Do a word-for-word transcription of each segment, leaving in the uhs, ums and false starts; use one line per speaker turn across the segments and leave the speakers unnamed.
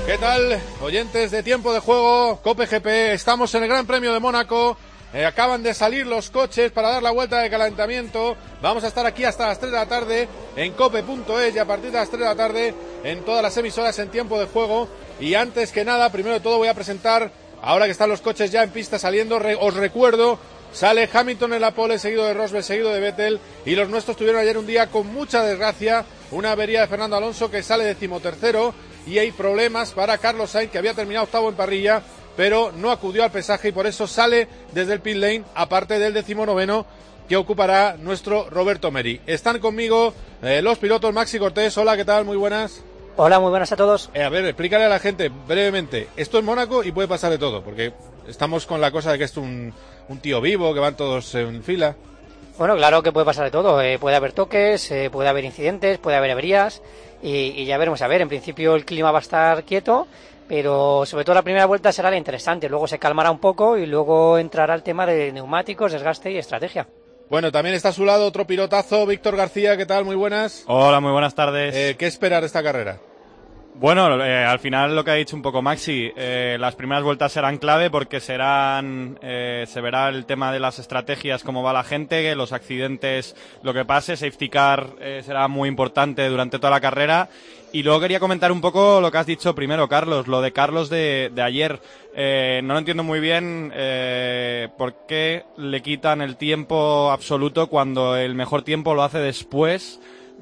¿Qué tal, oyentes de Tiempo de Juego, Cope G P? Estamos en el Gran Premio de Mónaco. Eh, acaban de salir los coches para dar la vuelta de calentamiento. Vamos a estar aquí hasta las tres de la tarde en cope punto es y a partir de las tres de la tarde en todas las emisoras en Tiempo de Juego. Y antes que nada, primero de todo voy a presentar, ahora que están los coches ya en pista saliendo, re, os recuerdo, sale Hamilton en la pole, seguido de Rosberg, seguido de Vettel, y los nuestros tuvieron ayer un día con mucha desgracia, una avería de Fernando Alonso que sale decimotercero, y hay problemas para Carlos Sainz, que había terminado octavo en parrilla, pero no acudió al pesaje y por eso sale desde el pit lane, aparte del decimonoveno que ocupará nuestro Roberto Meri. Están conmigo eh, los pilotos. Maxi Cortés, hola, ¿qué tal? Muy buenas.
Hola, muy buenas a todos.
Eh, a ver, explícale a la gente brevemente, esto es Mónaco y puede pasar de todo, porque estamos con la cosa de que esto es un, un tío vivo, que van todos en fila.
Bueno, claro que puede pasar de todo, eh, puede haber toques, eh, puede haber incidentes, puede haber averías y, y ya veremos, a ver, en principio el clima va a estar quieto, pero sobre todo la primera vuelta será la interesante, luego se calmará un poco y luego entrará el tema de neumáticos, desgaste y estrategia.
Bueno, también está a su lado otro pilotazo, Víctor García, ¿qué tal? Muy buenas.
Hola, muy buenas tardes.
Eh, ¿Qué esperar de esta carrera?
Bueno, eh, al final lo que ha dicho un poco Maxi, eh, las primeras vueltas serán clave porque serán, eh, se verá el tema de las estrategias, cómo va la gente, los accidentes, lo que pase, safety car eh, será muy importante durante toda la carrera. Y luego quería comentar un poco lo que has dicho primero, Carlos, lo de Carlos de, de ayer. Eh, no lo entiendo muy bien eh, por qué le quitan el tiempo absoluto cuando el mejor tiempo lo hace después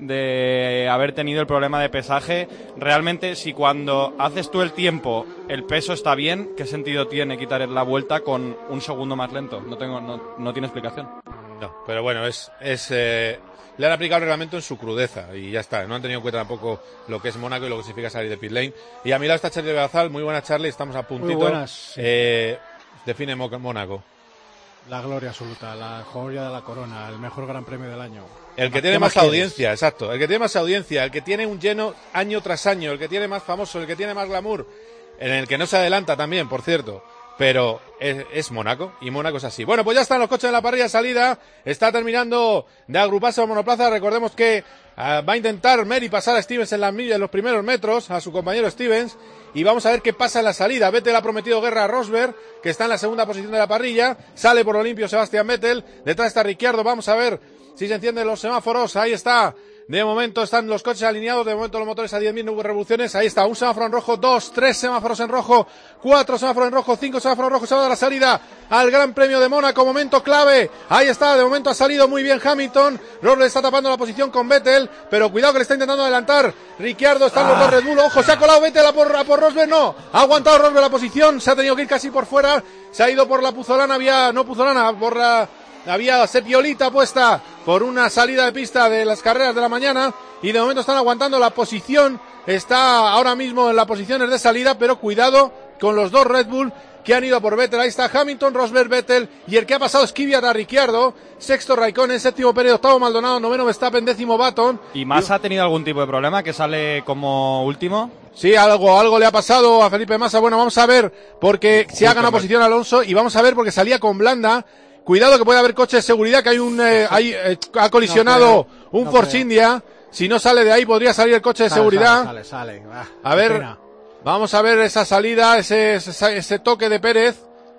de haber tenido el problema de pesaje. Realmente, si cuando haces tú el tiempo el peso está bien, ¿qué sentido tiene quitar la vuelta con un segundo más lento? No tengo, no, no tiene explicación.
No, pero bueno, es, es eh, le han aplicado el reglamento en su crudeza y ya está. No han tenido en cuenta tampoco lo que es Mónaco y lo que significa salir de pit lane. Y a mi lado está Charlie Beazal. Muy buenas, Charlie, estamos a puntito.
Muy buenas. Sí.
Eh, define Mónaco.
La gloria absoluta, la joya de la corona, el mejor gran premio del año.
El que tiene más audiencia, exacto. El que tiene más audiencia, el que tiene un lleno año tras año, el que tiene más famoso, el que tiene más glamour, en el que no se adelanta también, por cierto. Pero es, es Mónaco, y Mónaco es así. Bueno, pues ya están los coches en la parrilla de salida. Está terminando de agruparse la monoplaza. Recordemos que uh, va a intentar Meri pasar a Stevens en, las millas, en los primeros metros, a su compañero Stevens. Y vamos a ver qué pasa en la salida. Vettel ha prometido guerra a Rosberg, que está en la segunda posición de la parrilla. Sale por lo limpio Sebastián Vettel. Detrás está Ricciardo. Vamos a ver si se encienden los semáforos. Ahí está. De momento están los coches alineados, de momento los motores a diez mil revoluciones. Ahí está, un semáforo en rojo, dos, tres semáforos en rojo, cuatro semáforos en rojo, cinco semáforos en rojo. Se va a dar la salida al Gran Premio de Mónaco, momento clave. Ahí está, de momento ha salido muy bien Hamilton. Rosberg está tapando la posición con Vettel, pero cuidado que le está intentando adelantar Ricciardo. Están ah. los dos Red Bull, ojo, se ha colado Vettel a por, a por Rosberg, no. Ha aguantado Rosberg la posición, se ha tenido que ir casi por fuera. Se ha ido por la puzolana, había, no puzolana, por la... Había sepiolita puesta por una salida de pista de las carreras de la mañana y de momento están aguantando la posición. Está ahora mismo en las posiciones de salida, pero cuidado con los dos Red Bull que han ido por Vettel. Ahí está Hamilton, Rosberg, Vettel y el que ha pasado es Kvyat a Ricciardo. Sexto Raikkonen, séptimo Pérez, octavo Maldonado, noveno Verstappen, décimo Button.
¿Y Massa ha tenido algún tipo de problema que sale como último?
Sí, algo, algo le ha pasado a Felipe Massa. Bueno, vamos a ver porque se ha ganado posición Alonso y vamos a ver porque salía con blanda. Cuidado que puede haber coche de seguridad, que hay un eh, hay, eh, ha colisionado no, un no, Force India. Si no sale de ahí podría salir el coche de sale, seguridad.
Sale, sale, sale. Ah,
a ver, pena. Vamos a ver esa salida, ese, ese, ese toque de Pérez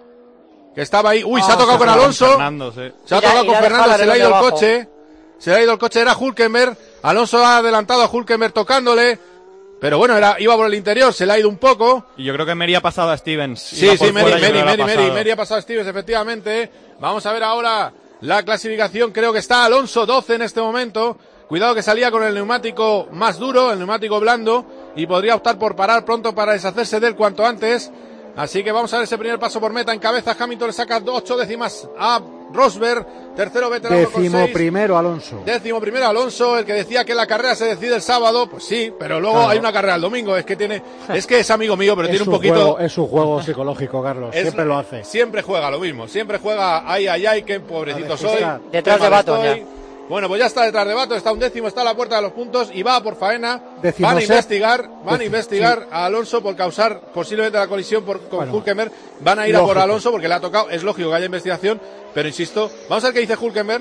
que estaba ahí. Uy, oh, se ha tocado con Alonso.
Fernando, sí.
Se ha tocado con Fernando, se le ha ido el coche. Se le ha ido el coche, era Hülkenberg. Alonso ha adelantado a Hülkenberg tocándole. Pero bueno, era, iba por el interior, se le ha ido un poco.
Y yo creo que Meri ha pasado a Stevens.
Sí, sí, Meri, Meri, Meri, Meri, Meri ha pasado a Stevens, efectivamente. Vamos a ver ahora la clasificación. Creo que está Alonso doce en este momento. Cuidado que salía con el neumático más duro, el neumático blando, y podría optar por parar pronto para deshacerse de él cuanto antes. Así que vamos a ver ese primer paso por meta. En cabeza Hamilton le saca ocho décimas a Rosberg. Tercero Vettel.
Décimo primero Alonso.
Décimo primero Alonso, el que decía que la carrera se decide el sábado. Pues sí, pero luego claro. Hay una carrera el domingo. Es que tiene, es que es amigo mío, pero
es
tiene un poquito.
Juego, es un juego psicológico, Carlos. Es, siempre lo hace.
Siempre juega lo mismo. Siempre juega ay, ay, ay, qué pobrecito soy.
Detrás de Baton ya.
Bueno, pues ya está detrás de Baton, está un décimo, está a la puerta de los puntos y va por faena.
Decimo
van a
set.
investigar, van a
Decimo,
investigar
sí.
a Alonso por causar posiblemente la colisión por, con
bueno,
Hülkenberg. Van a ir lógico. A por Alonso porque le ha tocado, es lógico que haya investigación, pero insisto, vamos a ver qué dice Hülkenberg.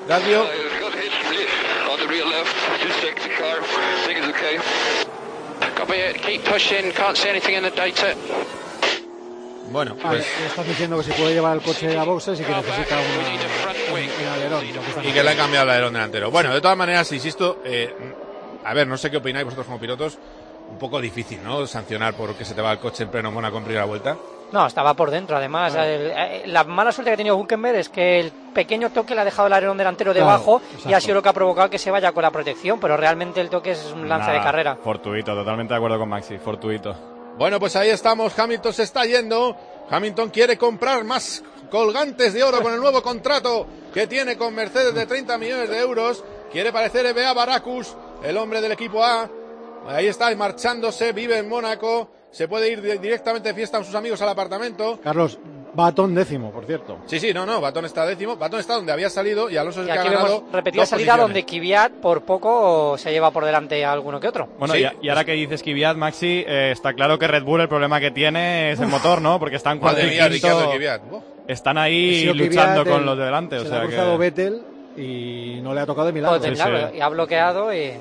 Radio. Bueno,
Ah,
pues...
estás diciendo que se puede llevar el coche a boxes y que necesita una, un, un alerón. lo que están
Y que le han cambiado el alerón delantero. Bueno, de todas maneras, insisto, eh, a ver, no sé qué opináis vosotros como pilotos, un poco difícil, ¿no? Sancionar porque se te va el coche en pleno Mónaco en primera vuelta.
No, estaba por dentro, además.
Claro.
El- el- la mala suerte que ha tenido Hülkenberg es que el pequeño toque le ha dejado el alerón delantero
Claro,
debajo y
exacto.
ha sido lo que ha provocado que se vaya con la protección, pero realmente el toque es un lance
Nada,
de carrera.
Fortuito, totalmente de acuerdo con Maxi, fortuito.
Bueno, pues ahí estamos, Hamilton se está yendo. Hamilton quiere comprar más colgantes de oro con el nuevo contrato que tiene con Mercedes de treinta millones de euros. Quiere parecer E B A Baracus, el hombre del equipo A. Ahí está marchándose, vive en Mónaco. Se puede ir de- directamente de fiesta con sus amigos al apartamento.
Carlos, Baton décimo, por cierto.
Sí, sí, no, no, Baton está décimo. Baton está donde había salido y Alonso es
Y
el que ha
aquí
ganado
vemos repetida
dos
salida
posiciones.
donde Kvyat por poco se lleva por delante a alguno que otro.
Bueno,
Sí.
y, y ahora que dices Kvyat, Maxi, eh, está claro que Red Bull el problema que tiene es el motor, ¿no? Porque están cuarto
Madre
y
mía,
quinto,
Ricciardo y Kvyat. Uf.
están
Ha
ahí
sido
luchando
Kvyat,
con
el-
los de delante, o
se le
sea
ha cruzado
que...
Vettel y no le ha tocado de milagro.
Pues,
sí,
claro,
sí.
y ha bloqueado y...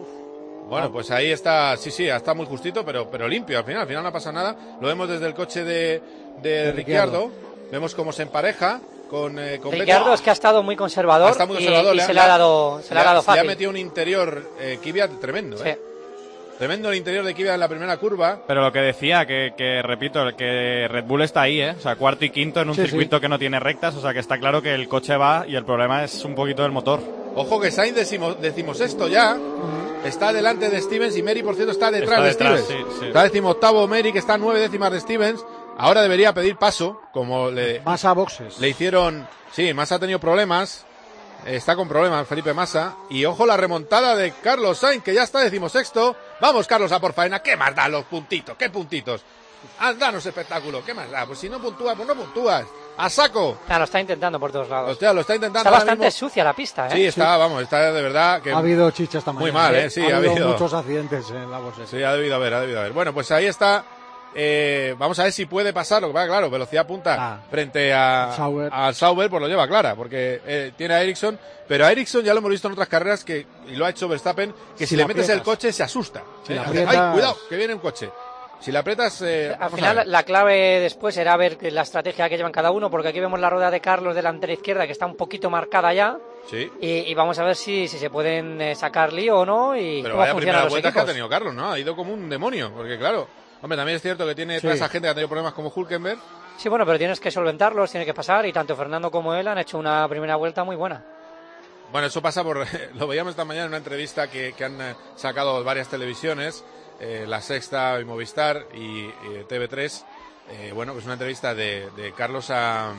Bueno, pues ahí está, sí, sí, está muy justito, pero, pero limpio al final, al final no pasa nada. Lo vemos desde el coche de, de,
De
Ricciardo.
Ricciardo.
Vemos cómo se empareja con, eh, con
Ricciardo
Vettel.
es que ha estado muy conservador,
Está muy
y-
conservador,
y,
le ha-
se le ha dado, se le ha dado
Le ha
fácil.
metido un interior eh, Kvyat tremendo,
Sí.
¿eh? Tremendo el interior de Kvyat en la primera curva.
Pero lo que decía, que, que repito, que Red Bull está ahí, ¿eh? O sea, cuarto y quinto en un
Sí,
circuito
sí.
que no tiene rectas, o sea que está claro que el coche va y el problema es un poquito del motor.
Ojo que Sainz decimo, decimosexto ya. Está delante de Stevens y Mary, por cierto, está detrás
Está
de
detrás,
Stevens.
sí, sí.
Está decimoctavo Mary, que está a nueve décimas de Stevens. Ahora debería pedir paso, como le,
Massa boxes.
le hicieron... Sí, Massa ha tenido problemas. Está con problemas Felipe Massa. Y ojo la remontada de Carlos Sainz, que ya está decimosexto. Vamos, Carlos, a por faena. ¿Qué más da los puntitos? ¿Qué puntitos? Haz, danos espectáculo. ¿Qué más da? Pues si no puntúas, pues no puntúas. ¡A saco!
Ah, lo está intentando por todos lados.
Hostia, lo está intentando
Está
ahora
bastante
mismo.
sucia la pista, ¿eh?
Sí, está, vamos, está de verdad que...
Ha habido chicha esta
Muy
mañana.
mal, ¿eh? Sí,
ha,
ha
habido,
habido.
muchos accidentes en la boxes.
Sí, ha debido haber, ha debido haber. Bueno, pues ahí está. Eh, vamos a ver si puede pasar. Lo que pasa, claro, velocidad punta
Ah.
frente a
Sauber.
al Sauber, pues lo lleva clara, porque eh, tiene a Ericsson. Pero a Ericsson ya lo hemos visto en otras carreras, que y lo ha hecho Verstappen, que si,
Si
le
la
metes el
aprietas.
coche se asusta.
Si
Eh,
la
hace,
aprietas.
¡ay, cuidado, que viene un coche! Si la aprietas... Eh,
Al
vamos a
final
ver.
la clave después era ver que la estrategia que llevan cada uno, porque aquí vemos la rueda de Carlos delantera izquierda que está un poquito marcada ya,
Sí,
y, y vamos a ver si, si se pueden eh, sacar lío o no y
pero
cómo
vaya
funcionan
primera
los
vuelta que ha
equipos.
tenido Carlos, ¿no? Ha ido como un demonio, porque claro... Hombre, también es cierto que tiene
Sí.
toda esa gente que ha tenido problemas como Hülkenberg.
Sí, bueno, pero tienes que solventarlos, tiene que pasar y tanto Fernando como él han hecho una primera vuelta muy buena.
Bueno, eso pasa por... Lo veíamos esta mañana en una entrevista que, que han eh, sacado varias televisiones, eh, La Sexta y Movistar y, y T V tres. Eh, bueno, pues una entrevista de, de Carlos a,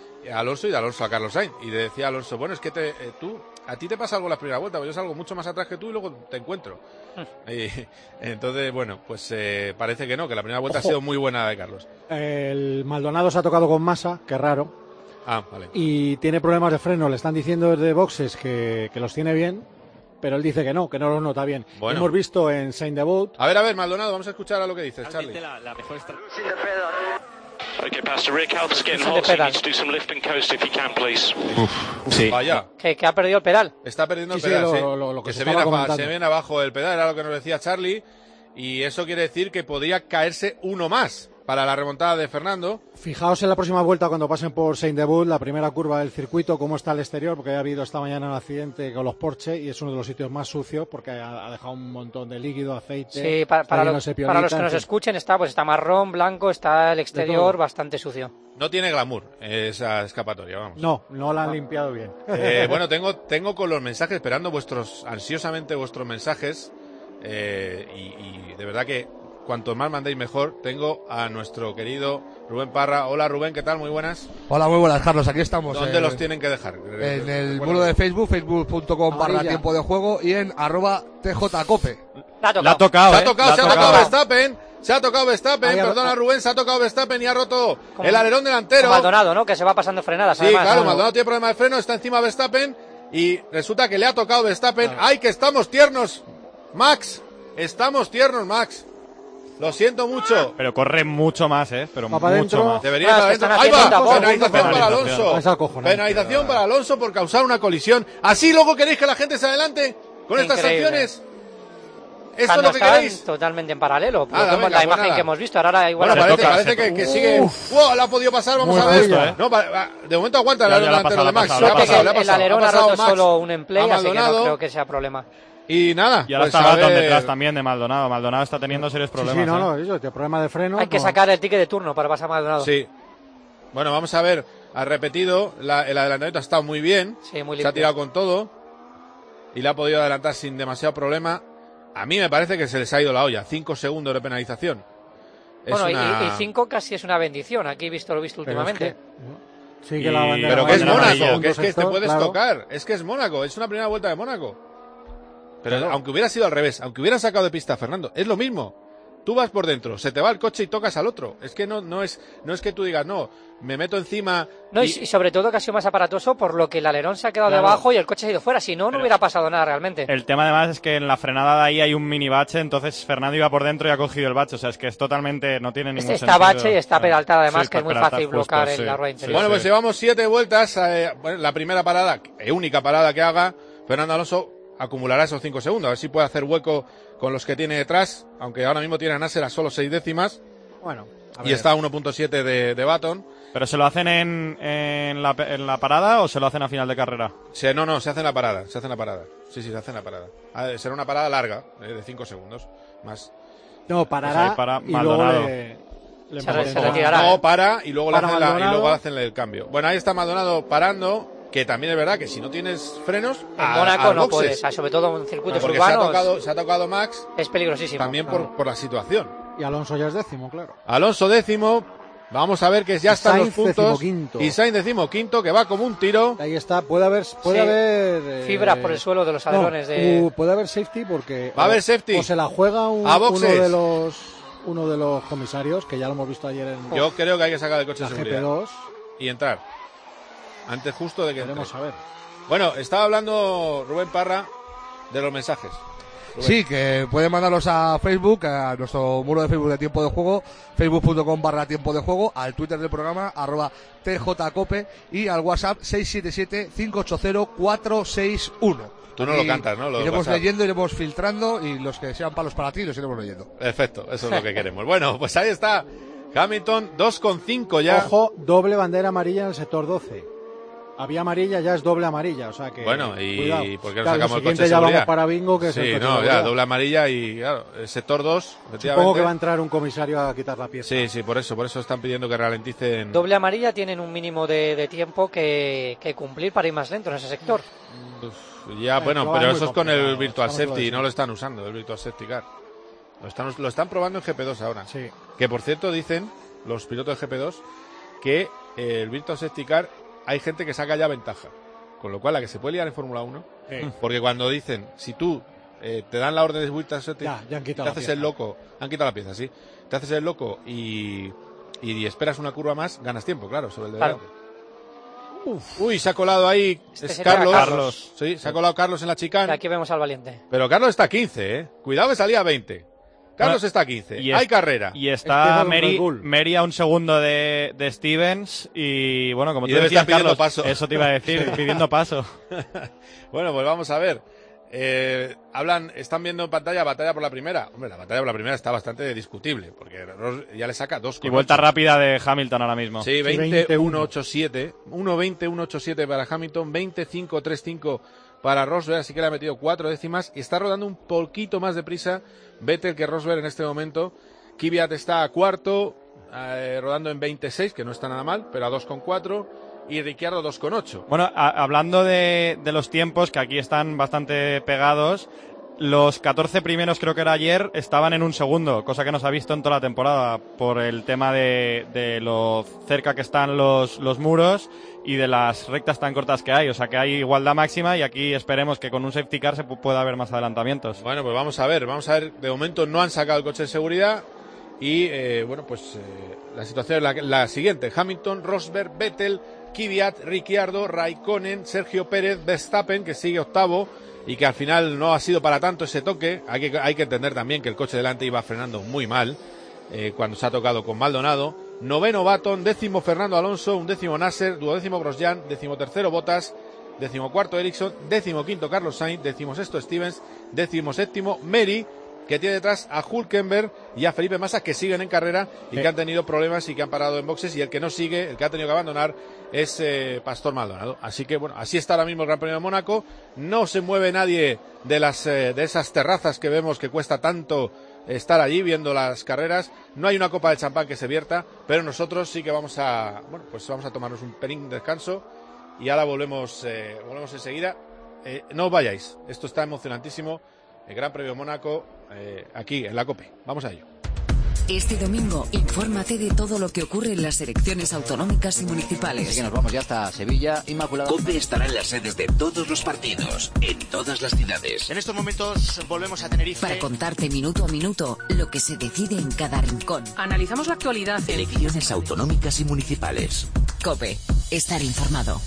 a Alonso y de Alonso a Carlos Sainz. Y decía Alonso, bueno, es que te, eh, tú, a ti te pasa algo en la primera vuelta, pues yo salgo mucho más atrás que tú y luego te encuentro. Y, entonces, bueno, pues eh, parece que no, que la primera vuelta
Ojo.
ha sido muy buena de Carlos.
El Maldonado se ha tocado con Massa, que raro,
Ah, vale.
y tiene problemas de freno. Le están diciendo desde boxes que, que los tiene bien, pero él dice que no, que no los nota bien.
Bueno.
Hemos visto en Saint Devout.
A ver, a ver, Maldonado, vamos a escuchar a lo que dices, Charlie.
La, la mejor estra-
Okay, Pastor Rick, Helm's getting
Listen to
hot, so you
pedal.
need to do some lift and coast if you can, please.
Sí.
Vaya.
Que, que ha perdido el pedal.
Está perdiendo el
Sí, sí,
pedal,
lo-
sí.
lo- lo que
que
se
se
estaba
viene, aba-
comentando.
se viene abajo el pedal, era lo que nos decía Charlie, y eso quiere decir que podría caerse uno más para la remontada de Fernando.
Fijaos en la próxima vuelta cuando pasen por Saint Devout, la primera curva del circuito, cómo está el exterior, porque ha habido esta mañana un accidente con los Porsche y es uno de los sitios más sucios porque ha, ha dejado un montón de líquido, aceite.
Sí, para,
está
para,
lleno
los,
de
para los que
sepiolita,
nos
en fin.
escuchen está pues está marrón, blanco, está el exterior
todo.
bastante sucio.
No tiene glamour esa escapatoria, vamos.
No, no la han limpiado bien.
Eh, bueno, tengo, tengo con los mensajes, esperando vuestros, ansiosamente vuestros mensajes, eh, y, y de verdad que cuanto más mandéis mejor. Tengo a nuestro querido Rubén Parra. Hola Rubén, ¿qué tal? Muy buenas.
Hola, muy buenas, Carlos. Aquí estamos.
¿Dónde
eh,
los tienen que dejar?
En el
Recuerda.
muro de Facebook, facebook punto com barra
Amarilla.
tiempo de juego y en arroba tjcope.
La ha tocado.
La ha tocado,
Se ha
¿eh?
tocado,
La
se ha
tocado.
tocado Verstappen. Se ha tocado Verstappen,
Ahí ha-
perdona Rubén, se ha tocado Verstappen y ha roto
Como-
el alerón delantero.
Maldonado, ¿no? Que se va pasando frenadas.
Sí,
además,
claro,
¿no?
Maldonado tiene problema de freno, está encima Verstappen y resulta que le ha tocado Verstappen. ¡Ay, que estamos tiernos! Max, estamos tiernos, Max. Lo siento mucho.
Pero corre mucho más, ¿eh? Pero
Va para
mucho
adentro.
más.
Debería
Ah,
estar
es que
adentro.
están
¡Ahí
haciendo
va!
un tapón,
Penalización
punto.
para
Penalización.
Alonso.
Es acojonante.
Penalización para Alonso por causar una colisión. ¿Así luego queréis que la gente se adelante con estas
Increíble.
sanciones? ¿Esto
Cuando
es lo que
están
queréis?
totalmente en paralelo. Por
Ah,
ejemplo,
venga,
la
pues
imagen
nada.
que hemos visto. Ahora igual
Bueno,
se
parece,
toca,
parece
se
que,
toca.
que sigue. ¡Wow! La ha podido pasar, vamos
Muy
a ver.
justo, ¿eh?
No, va- va- de momento aguanta el
Ya, ya
alerón
la ha
delantero de
pasado,
Max.
la ha
Le ha
pasado,
pasado, le ha
el
pasado.
alerón
Ha
ha
pasado
roto
Max
solo un en play,
a
así que no
Maldonado.
creo que sea problema.
Y nada.
Y ahora
pues
está
a
Baton
ver-
detrás también de Maldonado. Maldonado está teniendo serios
Sí,
problemas.
sí, no,
¿eh?
no, eso, tiene problema de freno.
Hay que
no.
sacar el ticket de turno para pasar a Maldonado.
Sí. Bueno, vamos a ver. Ha repetido. La- el adelantamiento ha estado muy bien.
Sí, muy
Se ha
limpio.
tirado con todo. Y le ha podido adelantar sin demasiado problema. A mí me parece que se les ha ido la olla. Cinco segundos de penalización. Es
Bueno, y-
una-
y cinco casi es una bendición. Aquí visto lo visto
Pero es
últimamente.
que- Sí, que
Y-
la bandera
Pero que es
bandera
Mónaco,
amarilla.
que es que te
sector,
puedes
claro.
tocar. Es que es Mónaco, es una primera vuelta de Mónaco. Pero
Claro.
aunque hubiera sido al revés, aunque hubieran sacado de pista a Fernando, es lo mismo. Tú vas por dentro, se te va el coche y tocas al otro. Es que no, no es, no es que tú digas, no, me meto encima.
No, y,
y-
y sobre todo que ha sido más aparatoso por lo que el alerón se ha quedado
Claro.
debajo y el coche se ha ido fuera. Si no, no
Pero-
hubiera pasado nada realmente.
El tema además es que en la frenada de ahí hay un mini bache, entonces Fernando iba por dentro y ha cogido el bache. O sea, es que es totalmente, no tiene ningún
Este
sentido.
está bache y está
Claro.
peraltada además,
Sí,
que es
está
muy
peraltada,
fácil
justo,
bloquear en
sí,
la rueda
sí,
interior.
Bueno,
sí.
pues llevamos siete vueltas. eh, bueno, la primera parada, eh, única parada que haga, Fernando Alonso acumulará esos cinco segundos. A ver si puede hacer hueco con los que tiene detrás, aunque ahora mismo tiene a Nasser a solo seis décimas
Bueno, a
y
ver.
está a uno punto siete de, de Baton.
¿Pero se lo hacen en, en, la, en la parada o se lo hacen a final de carrera?
Se, no, no, se hace en la parada, se hace en la parada. Sí, sí, se hace en la parada. Ah, será una parada larga, eh, de cinco segundos, más.
No, parará
Pues ahí para
y luego
Maldonado.
le, le
Se re- se
mantendrá-
retirará.
No,
¿eh?
para y luego, le
Para
hacen la, y
Maldonado.
luego hacen el cambio. Bueno, ahí está Maldonado parando, que también es verdad que si no tienes frenos,
En
a-
Mónaco
a
no
boxes.
puedes, sobre todo en circuitos
Porque se ha,
urbanos
tocado, se ha tocado Max
es peligrosísimo.
también
claro.
por, por la situación.
Y Alonso ya es décimo, claro.
Alonso décimo, vamos a ver que ya
Y
están los
Sainz
puntos.
decimoquinto.
Y Sainz decimoquinto, que va como un tiro.
Ahí está, puede haber, puede
Sí.
haber eh,
Fibras por el suelo de los
no,
alerones de...
uh, puede haber safety porque
Va a
o-
haber safety.
o se la juega un-
A
uno
boxes.
de los uno de los comisarios, que ya lo hemos visto ayer en
Yo creo que hay que sacar el coche
la
de
G P
seguridad
dos.
y entrar. Antes justo de que entre.
Queremos saber.
Bueno, estaba hablando Rubén Parra de los mensajes. Rubén.
Sí, que pueden mandarlos a Facebook, a nuestro muro de Facebook de Tiempo de Juego, facebook.com barra Tiempo de Juego, al Twitter del programa, arroba tjcope, y al WhatsApp seis siete siete, cinco ocho cero, cuatro seis uno.
Tú no lo cantas, ¿no? Lo de
iremos
WhatsApp.
leyendo, iremos filtrando, y los que sean palos para ti los iremos leyendo.
Perfecto, eso es lo que queremos. Bueno, pues ahí está. Hamilton dos coma cinco ya.
Ojo, doble bandera amarilla en el sector doce. Había amarilla, ya es doble amarilla, o sea que
Bueno, y
cuidado.
¿por qué no
Claro,
sacamos el
siguiente
coche de
ya vamos
seguridad?
para bingo, que es el
Sí,
coche de
no, ya,
seguridad.
doble amarilla y claro, el sector dos, efectivamente.
Supongo que va a entrar un comisario a quitar la pieza.
Sí, sí, por eso, por eso están pidiendo que ralenticen.
Doble amarilla tienen un mínimo de, de tiempo que, que cumplir para ir más lento en ese sector.
Uf, ya,
Eh,
bueno,
lo
pero
es
eso
muy
es con el
complicado,
Virtual
estamos
Safety,
lo
no lo están usando, el Virtual Safety Car. Lo están, lo están probando en G P dos ahora.
Sí.
Que por cierto dicen los pilotos de G P dos que eh, el Virtual Safety Car hay gente que saca ya ventaja. Con lo cual la que se puede liar en Fórmula uno,
Sí.
porque cuando dicen, si tú eh, te dan la orden de Virtual Safety,
Ya, ya han quitado
te
la
haces
pieza.
el loco, han quitado la pieza, sí, te haces el loco y, y esperas una curva más, ganas tiempo, claro, sobre el de
Claro.
delante. Uy, se ha colado ahí
Este
es
sería
Carlos.
Carlos.
Sí, se ha colado Carlos en la
Y
chicane.
aquí vemos al valiente.
Pero Carlos está a quince, ¿eh? Cuidado que salía a veinte. Carlos
Bueno,
está a quince.
y
Hay
es-
carrera.
Y
Este
está
es un
Mary,
Red Bull.
Mary a un segundo de, de Stevens y bueno, como
Y
tú
debe
decías,
estar pidiendo
Carlos,
paso.
eso te iba a decir, pidiendo paso.
Bueno, pues vamos a ver. Eh, hablan, están viendo en pantalla batalla por la primera. Hombre, la batalla por la primera está bastante discutible, porque Ross ya le saca dos.
Y vuelta rápida de Hamilton ahora mismo.
Sí, veinte
veinte
uno ocho siete. uno veinte uno ocho siete para Hamilton, veinte cinco tres cinco para Rosberg, así que le ha metido cuatro décimas y está rodando un poquito más deprisa Vettel que Rosberg en este momento. Kvyat está a cuarto, eh, rodando en veintiséis, que no está nada mal, pero a dos coma cuatro, y Ricciardo dos coma ocho.
Bueno, a- hablando de, de los tiempos, que aquí están bastante pegados, los catorce primeros, creo que era ayer, estaban en un segundo, cosa que no se ha visto en toda la temporada, por el tema de, de lo cerca que están los, los muros y de las rectas tan cortas que hay. O sea que hay igualdad máxima y aquí esperemos que con un safety car se pu- pueda haber más adelantamientos.
Bueno, pues vamos a ver, vamos a ver. De momento no han sacado el coche de seguridad y, eh, bueno, pues eh, la situación es la, la siguiente. Hamilton, Rosberg, Vettel, Kvyat, Ricciardo, Raikkonen, Sergio Pérez, Verstappen, que sigue octavo y que al final no ha sido para tanto ese toque. Hay que, hay que entender también que el coche delante iba frenando muy mal eh, cuando se ha tocado con Maldonado. Noveno Baton, décimo Fernando Alonso, undécimo Nasser, duodécimo Grosjean, décimo tercero Bottas, décimo cuarto Ericsson, décimo quinto Carlos Sainz, décimo sexto Stevens, décimo séptimo Mary, que tiene detrás a Hülkenberg y a Felipe Massa, que siguen en carrera y
Sí.
que han tenido problemas y que han parado en boxes, y el que no sigue, el que ha tenido que abandonar, es eh, Pastor Maldonado. Así que bueno, así está ahora mismo el Gran Premio de Mónaco. No se mueve nadie de las eh, de esas terrazas que vemos que cuesta tanto estar allí viendo las carreras. No hay una copa de champán que se vierta, pero nosotros sí que vamos a, bueno, pues vamos a tomarnos un pelín de descanso y ahora volvemos, eh, volvemos enseguida. Eh, no os vayáis, esto está emocionantísimo. El Gran Premio de Mónaco, eh, aquí en la COPE. Vamos a ello.
Este domingo, infórmate de todo lo que ocurre en las elecciones autonómicas y municipales.
Así que nos vamos ya hasta Sevilla, Inmaculada.
COPE estará en las sedes de todos los partidos, en todas las ciudades.
En estos momentos volvemos a Tenerife.
Para contarte minuto a minuto lo que se decide en cada rincón.
Analizamos la actualidad.
Elecciones autonómicas y municipales.
COPE. Estar informado.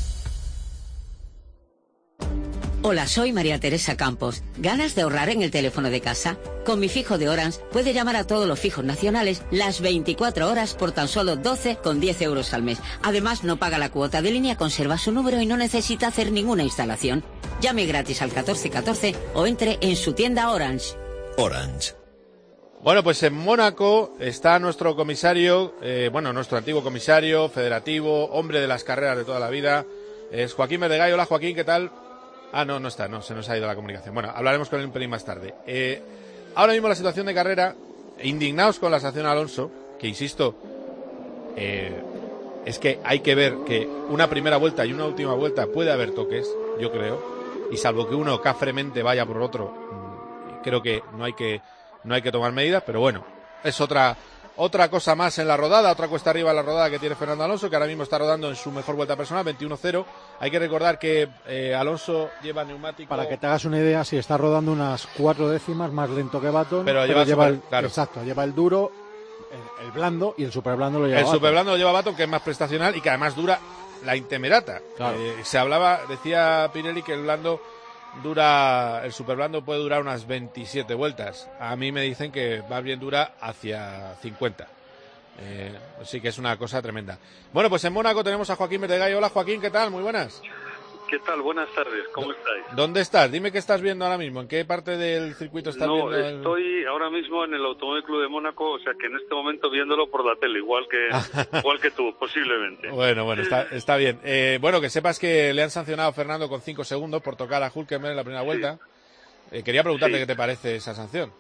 Hola, soy María Teresa Campos. ¿Ganas de ahorrar en el teléfono de casa? Con mi fijo de Orange puede llamar a todos los fijos nacionales las veinticuatro horas por tan solo doce con diez euros al mes. Además, no paga la cuota de línea, conserva su número y no necesita hacer ninguna instalación. Llame gratis al catorce catorce o entre en su tienda Orange.
Orange.
Bueno, pues en Mónaco está nuestro comisario, eh, bueno, nuestro antiguo comisario, federativo, hombre de las carreras de toda la vida, es Joaquín Verdegay. Hola, Joaquín, ¿qué tal? Ah, no, no está, no, se nos ha ido la comunicación. Bueno, hablaremos con él un pelín más tarde. Eh, ahora mismo la situación de carrera, indignados con la sanción a Alonso, que insisto, eh, es que hay que ver que una primera vuelta y una última vuelta puede haber toques, yo creo, y salvo que uno cafremente vaya por otro, creo que no hay que, no hay que tomar medidas, pero bueno, es otra... Otra cosa más en la rodada, otra cuesta arriba en la rodada que tiene Fernando Alonso, que ahora mismo está rodando en su mejor vuelta personal, veintiuno cero. Hay que recordar que eh, Alonso lleva neumático...
Para que te hagas una idea, sí, está rodando unas cuatro décimas más lento que Baton,
pero,
pero
lleva,
lleva
super,
el,
claro.
Exacto, lleva el duro, el, el blando, y el super blando lo lleva
El
Baton.
super blando lo lleva Baton, que es más prestacional y que además dura la intemerata.
Claro.
Eh, se hablaba, decía Pirelli que el blando dura, el super blando puede durar unas veintisiete vueltas. A mí me dicen que más bien dura hacia cincuenta. Eh, sí que es una cosa tremenda. Bueno, pues en Mónaco tenemos a Joaquín Verdegay. Hola, Joaquín, ¿qué tal? Muy buenas.
¿Qué tal? Buenas tardes, ¿cómo estáis?
¿Dónde estás? Dime qué estás viendo ahora mismo. ¿En qué parte del circuito estás
no,
viendo?
No, estoy
el...
ahora mismo en el Automóvil Club de Mónaco, o sea que en este momento viéndolo por la tele, igual que igual que tú, posiblemente.
Bueno, bueno, está, está bien. Eh, bueno, que sepas que le han sancionado a Fernando con cinco segundos por tocar a Hülkenberg en la primera vuelta. Sí. Eh, quería preguntarte sí. qué te parece esa sanción.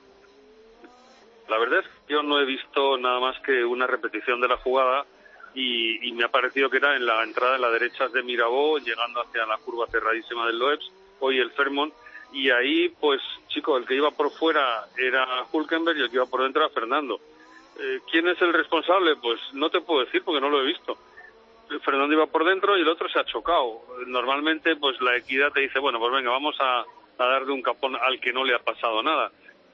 La verdad es que yo no he visto nada más que una repetición de la jugada y, y me ha parecido que era en la entrada en la derecha de Mirabeau, llegando hacia la curva cerradísima del Loebs, hoy el Fairmont, y ahí, pues, chico, el que iba por fuera era Hülkenberg y el que iba por dentro era Fernando. Eh, ¿Quién es el responsable? Pues no te puedo decir porque no lo he visto. Fernando iba por dentro y el otro se ha chocado. Normalmente, pues la equidad te dice, bueno, pues venga, vamos a, a darle un capón al que no le ha pasado nada.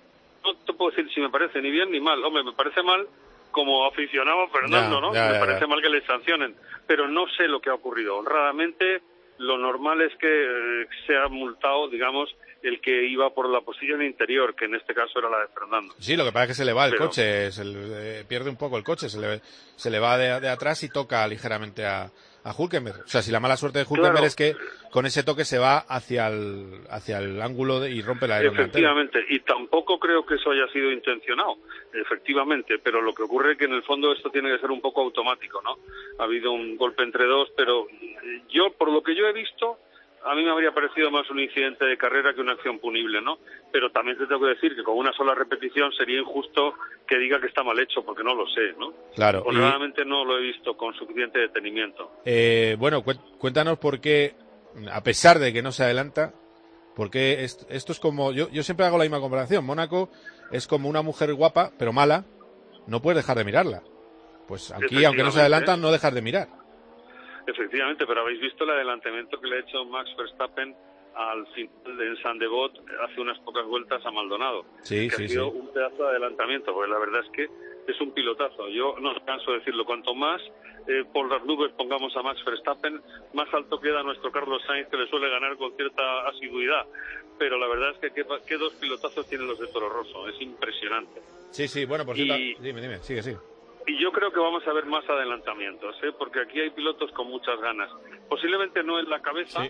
No te puedo decir si me parece ni bien ni mal. Hombre, me parece mal como aficionado a Fernando,
ya,
¿no?
Ya,
me
ya,
parece
ya.
mal que le sancionen, pero no sé lo que ha ocurrido. Honradamente, lo normal es que eh, sea multado, digamos, el que iba por la posición interior, que en este caso era la de Fernando.
Sí, lo que pasa es que se le va el
pero...
coche, se le, eh, pierde un poco el coche, se le, se le va de, de atrás y toca ligeramente a, a Hülkenberg. O sea, si la mala suerte de Hülkenberg claro. es que con ese toque se va hacia el, hacia el ángulo de, y rompe la aerodelantera.
Efectivamente, y tampoco creo que eso haya sido intencionado, efectivamente, pero lo que ocurre es que en el fondo esto tiene que ser un poco automático, ¿no? Ha habido un golpe entre dos, pero yo, por lo que yo he visto, a mí me habría parecido más un incidente de carrera que una acción punible, ¿no? Pero también te tengo que decir que con una sola repetición sería injusto que diga que está mal hecho, porque no lo sé, ¿no?
Claro.
Pues realmente no lo he visto con suficiente detenimiento.
Eh, bueno, cuéntanos por qué, a pesar de que no se adelanta, porque esto, esto es como, yo, yo siempre hago la misma comparación, Mónaco es como una mujer guapa, pero mala, no puedes dejar de mirarla. Pues aquí, aunque no se adelantan, no dejas de mirar.
Efectivamente, pero habéis visto el adelantamiento que le ha hecho Max Verstappen al final en Saint-Devote hace unas pocas vueltas a Maldonado.
Sí,
que
sí,
ha sido
sí.
un pedazo de adelantamiento, porque la verdad es que es un pilotazo. Yo no canso de decirlo, cuanto más eh, por las nubes pongamos a Max Verstappen, más alto queda nuestro Carlos Sainz, que le suele ganar con cierta asiduidad. Pero la verdad es que qué, qué dos pilotazos tienen los de Toro Rosso, es impresionante.
Sí, sí, bueno, por cierto, y... dime, dime, sigue, sigue.
Y yo creo que vamos a ver más adelantamientos, ¿eh? Porque aquí hay pilotos con muchas ganas. Posiblemente no en la cabeza,
sí.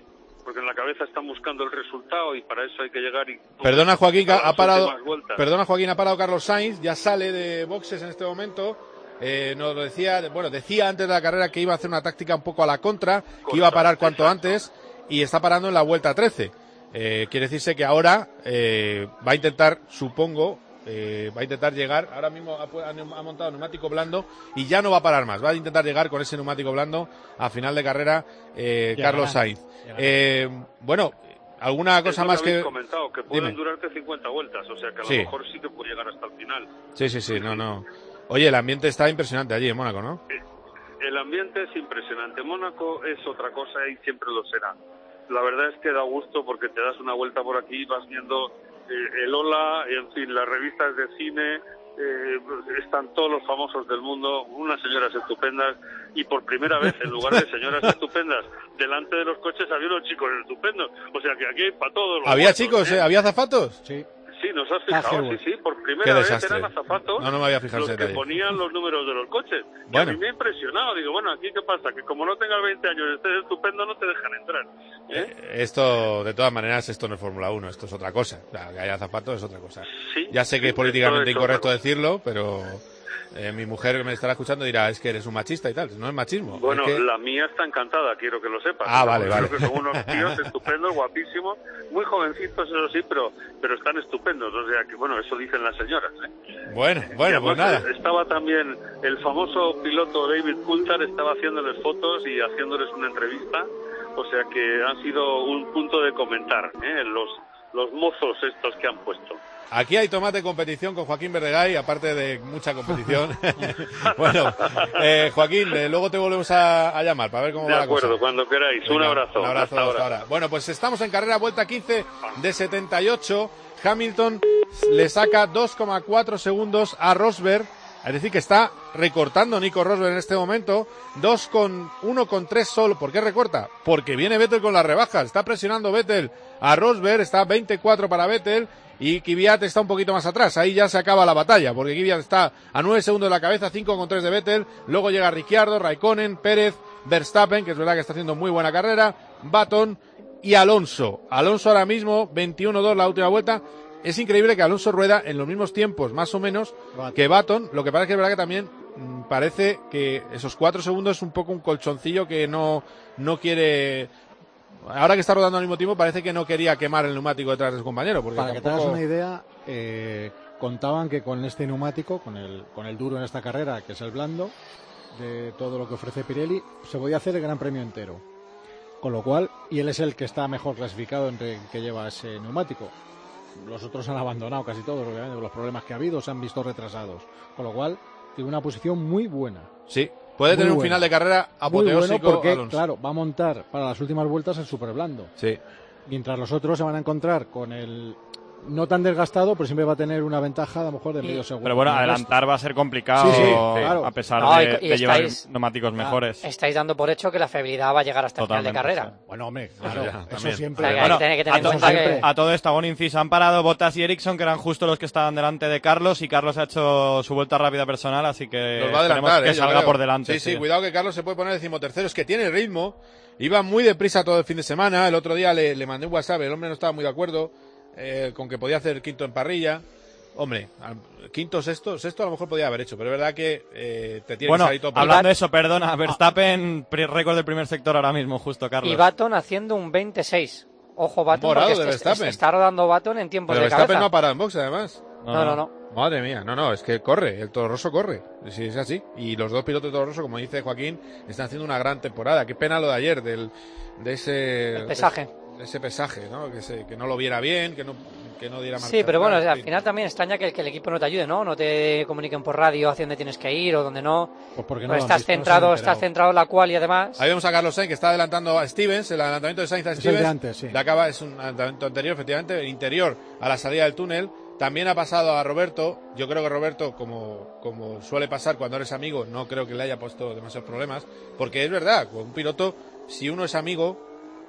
porque en la cabeza están buscando el resultado y para eso hay que llegar y...
Perdona Joaquín, que ha parado,
vueltas.
perdona Joaquín, ha parado Carlos Sainz, ya sale de boxes en este momento. Eh, nos lo decía, bueno, decía antes de la carrera que iba a hacer una táctica un poco a la contra, Corta, que iba a parar cuanto exacto. antes, y está parando en la vuelta trece. Eh, quiere decirse que ahora eh, va a intentar, supongo, eh, va a intentar llegar, ahora mismo ha, ha montado neumático blando y ya no va a parar más, va a intentar llegar con ese neumático blando a final de carrera eh, Carlos Sainz. Eh, bueno, alguna cosa
es
más que...
comentado, que pueden
Dime.
durarte cincuenta vueltas, o sea que a lo
sí.
mejor sí que puede llegar hasta el final.
Sí, sí, sí, no, no. Oye, el ambiente está impresionante allí en Mónaco, ¿no?
El ambiente es impresionante. Mónaco es otra cosa y siempre lo será. La verdad es que da gusto porque te das una vuelta por aquí, vas viendo eh, el Ola, en fin, las revistas de cine, eh, están todos los famosos del mundo, unas señoras estupendas, y por primera vez, en lugar de señoras estupendas, delante de los coches había unos chicos estupendos. O sea que aquí hay para todos los
¿Había
gustos,
chicos?
¿eh?
¿Había azafatos?
Sí.
Sí, nos has fijado, sí, sí, por primera
Qué
vez
desastre.
eran azafatos
no, no me había fijado
los
ese
que
detalle.
ponían los números de los coches.
Bueno.
Y a mí me ha impresionado, digo, bueno, aquí qué pasa, que como no tengas veinte años y estés estupendo no te dejan entrar. ¿eh?
Eh, esto, de todas maneras, esto no es Fórmula uno, esto es otra cosa. O sea, que haya zapatos es otra cosa.
Sí,
ya sé que
sí,
es políticamente
esto es
incorrecto
otra
decirlo, pero eh, mi mujer que me estará escuchando dirá, es que eres un machista y tal. No es machismo.
Bueno,
es que...
la mía está encantada, quiero que lo sepas.
Ah, vale,
Creo
vale.
que son unos tíos estupendos, guapísimos, muy jovencitos, eso sí, pero pero están estupendos. O sea que, bueno, eso dicen las señoras. ¿eh?
Bueno, bueno, pues nada.
Estaba también el famoso piloto David Coulthard, estaba haciéndoles fotos y haciéndoles una entrevista. O sea que ha sido un punto de comentar, ¿eh? los, los mozos estos que han puesto.
Aquí hay tomate competición con Joaquín Verdegay, aparte de mucha competición. Bueno, eh, Joaquín, eh, luego te volvemos a, a llamar para ver cómo
de
va la
acuerdo,
cosa.
cuando queráis.
Venga,
un abrazo.
Un abrazo
hasta,
hasta
ahora.
ahora. Bueno, pues estamos en carrera, vuelta quince de setenta y ocho. Hamilton le saca dos coma cuatro segundos a Rosberg. Es decir, que está recortando Nico Rosberg en este momento. dos con uno con tres solo. ¿Por qué recorta? Porque viene Vettel con las rebajas. Está presionando Vettel a Rosberg. Está veinticuatro para Vettel. Y Kvyat está un poquito más atrás. Ahí ya se acaba la batalla. Porque Kvyat está a nueve segundos de la cabeza. cinco con tres de Vettel. Luego llega Ricciardo, Raikkonen, Pérez, Verstappen, que es verdad que está haciendo muy buena carrera. Button y Alonso. Alonso ahora mismo, veintiuno dos la última vuelta. Es increíble que Alonso rueda en los mismos tiempos, más o menos, Button. que Button. Lo que pasa es que es verdad que también mmm, parece que esos cuatro segundos es un poco un colchoncillo que no, no quiere... Ahora que está rodando al mismo tiempo, parece que no quería quemar el neumático detrás de su compañero. Porque
Para
tampoco...
que te hagas una idea, eh, contaban que con este neumático, con el, con el duro en esta carrera, que es el blando, de todo lo que ofrece Pirelli, se podía hacer el Gran Premio entero. Con lo cual, y él es el que está mejor clasificado entre el que lleva ese neumático. Los otros han abandonado casi todos, obviamente, los problemas que ha habido se han visto retrasados. Con lo cual, tiene una posición muy buena.
Sí, puede muy tener buena. Un final de carrera apoteósico.
Muy bueno porque,
Alonso.
claro, va a montar para las últimas vueltas el super blando.
Sí.
Mientras los otros se van a encontrar con el... no tan desgastado, pero siempre va a tener una ventaja a lo mejor de medio segundo.
Pero bueno, adelantar va a ser complicado,
sí, sí, claro.
a pesar
no,
de,
y, y
de llevar
estáis,
neumáticos
claro,
mejores.
Estáis dando por hecho que la fiabilidad va a llegar hasta
Totalmente,
el final de carrera.
Sí.
Bueno, hombre, claro,
ya,
eso
también.
siempre.
O sea,
bueno,
hay que tener, que tener
a,
en
to
que...
a todo esto, Bonin se han parado Bottas y Ericsson, que eran justo los que estaban delante de Carlos, y Carlos ha hecho su vuelta rápida personal, así que
Nos va a adelantar,
que
eh,
salga por delante.
Sí, sí,
sí,
cuidado que Carlos se puede poner decimotercero, es que tiene ritmo, iba muy deprisa todo el fin de semana, el otro día le, le mandé un WhatsApp, el hombre no estaba muy de acuerdo eh, con que podía hacer quinto en parrilla. Hombre, quinto, sexto, sexto a lo mejor podía haber hecho, pero es verdad que eh, te tiene
bueno,
que salir todo.
Hablando de eso, perdona, Verstappen, récord del primer sector ahora mismo, justo, Carlos.
Y Button haciendo un veintiséis. Ojo, Button,
Morado
porque
de
está,
Verstappen.
está rodando Button en tiempos
pero
de
Verstappen
cabeza.
no ha parado en box, además.
No, no, no. no.
Madre mía, no, no, es que corre, el Toro Rosso corre, sí, es así. Y los dos pilotos de Toro Rosso, como dice Joaquín, están haciendo una gran temporada. Qué pena lo de ayer, del, de ese...
El pesaje.
De ese pesaje, ¿no? Que, se, que no lo viera bien, que no, que no diera más.
Sí, pero bueno, o sea, al final también extraña que, que el equipo no te ayude, ¿no? No te comuniquen por radio hacia dónde tienes que ir o dónde no.
Pues porque no
pues estás
visto,
centrado,
no
estás centrado en la cual y además.
Ahí vemos a Carlos Sainz que está adelantando a Stevens, el adelantamiento de Sainz a
es
Stevens.
El de antes, sí.
De acaba, es un adelantamiento anterior, efectivamente, interior a la salida del túnel. También ha pasado a Roberto. Yo creo que Roberto, como, como suele pasar cuando eres amigo, no creo que le haya puesto demasiados problemas. Porque es verdad, con un piloto, si uno es amigo,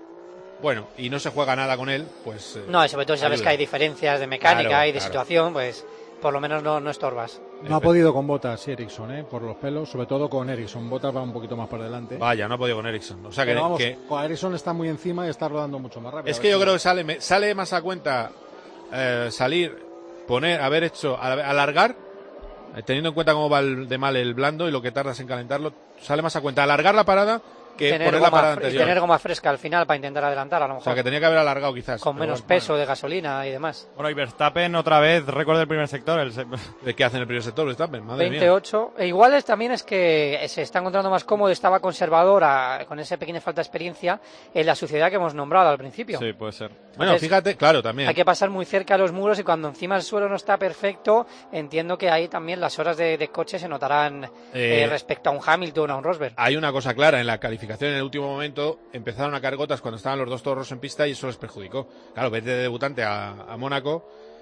bueno, y no se juega nada con él, pues... Eh,
no, y sobre todo si sabes
ayuda.
que hay diferencias de mecánica
claro,
y de
claro.
situación, pues por lo menos no, no estorbas.
No ha podido con Bottas, sí, Ericsson, ¿eh? Por los pelos, sobre todo con Ericsson. Bottas va un poquito más para adelante.
Vaya, no ha podido con Ericsson. O sea que,
Pero vamos,
que...
con Ericsson está muy encima y está rodando mucho más rápido.
Es que yo creo que sale, sale más a cuenta eh, salir, poner, haber hecho, alargar, eh, teniendo en cuenta cómo va el, de mal el blando y lo que tardas en calentarlo, sale más a cuenta alargar la parada que
tener
poner la
goma,
parada
y
anterior.
tener goma fresca al final para intentar adelantar, a lo
O
mejor.
sea, que tenía que haber alargado quizás.
Con menos
bueno,
peso
bueno.
de gasolina y demás.
Bueno, y Verstappen otra vez, récord del primer sector. El se...
¿De qué hace en el primer sector Verstappen? Madre
veintiocho.
mía.
E igual es, también es que se está encontrando más cómodo, estaba conservador a, con esa pequeña falta de experiencia en la suciedad que hemos nombrado al principio.
Sí, puede ser.
Bueno,
Entonces,
fíjate, claro, también.
Hay que pasar muy cerca a los muros y cuando encima el suelo no está perfecto, entiendo que ahí también las horas de, de coche se notarán
Eh,
eh, respecto a un Hamilton o a un Rosberg.
Hay una cosa clara, en la calificación en el último momento empezaron a caer gotas cuando estaban los dos toros en pista y eso les perjudicó. Claro, vete de debutante a, a Mónaco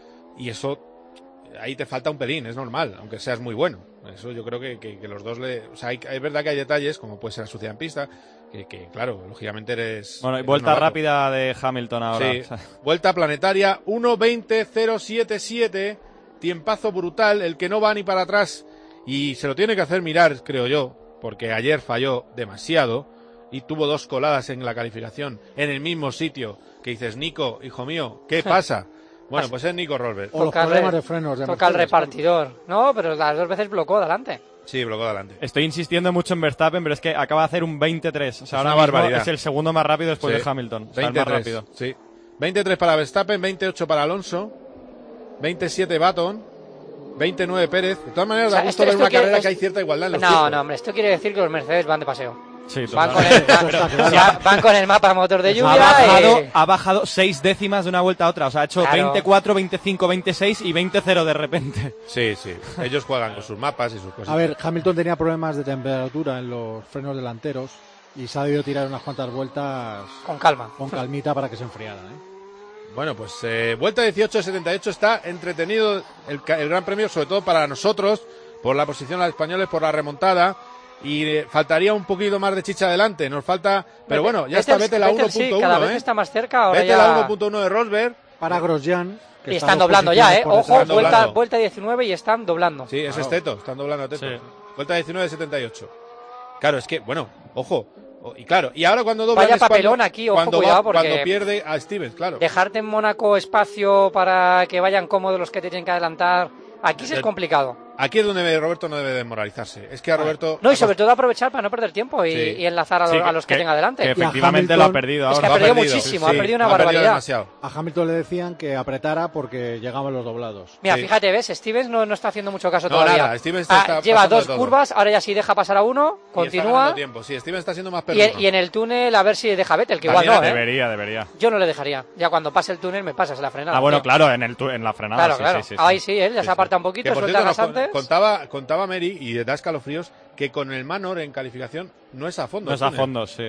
y eso, ahí te falta un pelín, es normal, aunque seas muy bueno. Eso yo creo que, que, que los dos le... O sea, hay, es verdad que hay detalles, como puede ser la suciedad en pista, que, que claro, lógicamente eres...
Bueno, y
eres
vuelta
novato.
rápida de Hamilton ahora.
Sí, vuelta planetaria, uno veinte cero setenta y siete, tiempazo brutal, el que no va ni para atrás y se lo tiene que hacer mirar, creo yo, porque ayer falló demasiado y tuvo dos coladas en la calificación en el mismo sitio que dices, Nico, hijo mío, ¿qué pasa? Bueno, pues es Nico Rosberg.
O los
Toca
problemas
re-
de frenos de
Toca el
Mercedes,
repartidor. No, pero las dos veces blocó adelante.
Sí, bloqueó adelante.
Estoy insistiendo mucho en Verstappen, pero es que acaba de hacer un veintitrés. O sea,
Es
ahora
una
mismo
barbaridad.
es el segundo más rápido después
Sí.
de Hamilton. O sea, el más
veintitrés,
rápido.
sí. veintitrés para Verstappen, veintiocho para Alonso, veintisiete Baton, veintinueve Pérez. De todas maneras,
O sea,
da gusto
esto-
ver
esto
una
quiere-
carrera
es-
que hay cierta igualdad en los
No,
tiempos.
no, hombre, esto quiere decir que los Mercedes van de paseo.
Sí,
Van
total.
con, el, van,
Pero-
van- van con el mapa motor de
Ha
lluvia.
bajado,
eh,
ha bajado seis décimas de una vuelta a otra. O sea, ha hecho
Claro.
veinticuatro, veinticinco, veintiséis y veinte cero de repente.
Sí, sí. Ellos juegan con sus mapas y sus cosas.
A ver, Hamilton tenía problemas de temperatura en los frenos delanteros y se ha debido tirar unas cuantas vueltas
con calma.
con calmita para que se enfriaran, ¿eh?
Bueno, pues eh, vuelta dieciocho de setenta y ocho, está entretenido el, ca- el Gran Premio, sobre todo para nosotros, por la posición de los españoles, por la remontada, y eh, faltaría un poquito más de chicha adelante, nos falta, pero bueno, ya está Vettel a
Vettel
uno
sí,
punto
cada
uno,
vez
¿eh?
está más cerca, ahora
Vettel
ya...
a uno punto uno de Rosberg.
Para Grosjean. que
Y
está
están
dos
doblando ya, ¿eh?
posiciones por
Ojo,
detrás.
vuelta,
doblando.
vuelta diecinueve y están doblando.
Sí, ese
Claro.
es Teto, están doblando a Teto.
Sí.
Vuelta diecinueve de setenta y ocho. Claro, es que, bueno, ojo, o- y claro, y ahora cuando doblan
Vaya
es cuando-
papelón aquí, ojo,
cuando, va-
cuidado, porque-
cuando pierde a Stevens, claro.
Dejarte en Mónaco espacio para que vayan cómodos los que te tienen que adelantar. Aquí sí es
Eh,
complicado.
Aquí es donde Roberto no debe desmoralizarse. Es que a Roberto...
No, y sobre todo aprovechar para no perder tiempo y,
Sí.
y enlazar a,
Sí,
lo- a los que,
que-
tenga delante.
que
Y a
efectivamente
Hamilton-
lo ha perdido
Es que
ahora.
ha
Lo
perdido
perdido,
muchísimo,
sí,
ha perdido una
lo perdido
barbaridad.
demasiado.
A Hamilton le decían que apretara porque llegaban los doblados.
Mira,
Sí.
fíjate, ¿ves? Stevens no, no está haciendo mucho caso
No,
todavía.
nada, Stevens
Ah,
está
lleva
pasando
dos
de todo.
curvas, ahora ya sí deja pasar a uno,
Y está
continúa.
ganando tiempo. Sí, Steven está siendo más
Y,
perruno.
y en el túnel a ver si deja Vettel, que igual
También
no, ¿eh?
Debería, debería.
Yo no le dejaría. Ya cuando pase el túnel me pasas la frenada.
Ah, bueno,
tío.
claro, en, el tu- en la frenada.
Claro,
sí,
claro.
sí, sí, sí.
Ahí sí, él ya
Sí,
se
sí.
aparta un
Que
poquito,
por
suelta
cierto,
gas
nos con-
antes.
contaba, contaba Mary y da escalofríos que con el Manor en calificación no es a fondo.
No
el
es a
túnel.
fondo, sí.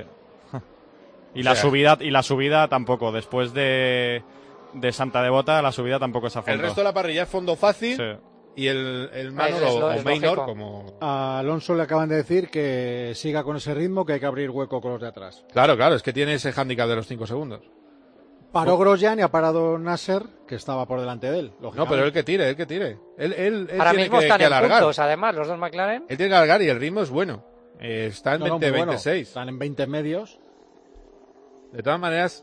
Y
O
la
sea-
subida y la subida tampoco. Después de, de Santa Devota, la subida tampoco es a fondo.
El resto de la parrilla es fondo fácil
Sí.
y el, el
Ah,
Manor
es
o,
lo-
o
es
Maynor
lógico.
como...
A Alonso le acaban de decir que siga con ese ritmo, que hay que abrir hueco con los de atrás.
Claro, claro, es que tiene ese hándicap de los cinco segundos.
Paró Grosjean y ha parado Nasser, que estaba por delante de él.
No, pero él que tire, él que tire. Él, él, él
Ahora
tiene
mismo
que,
están
que
en
alargar.
puntos, además, los dos McLaren.
Él tiene que alargar y el ritmo es bueno. Eh, está en
No, no,
veinte
muy bueno.
veintiséis.
Están en veinte medios.
De todas maneras,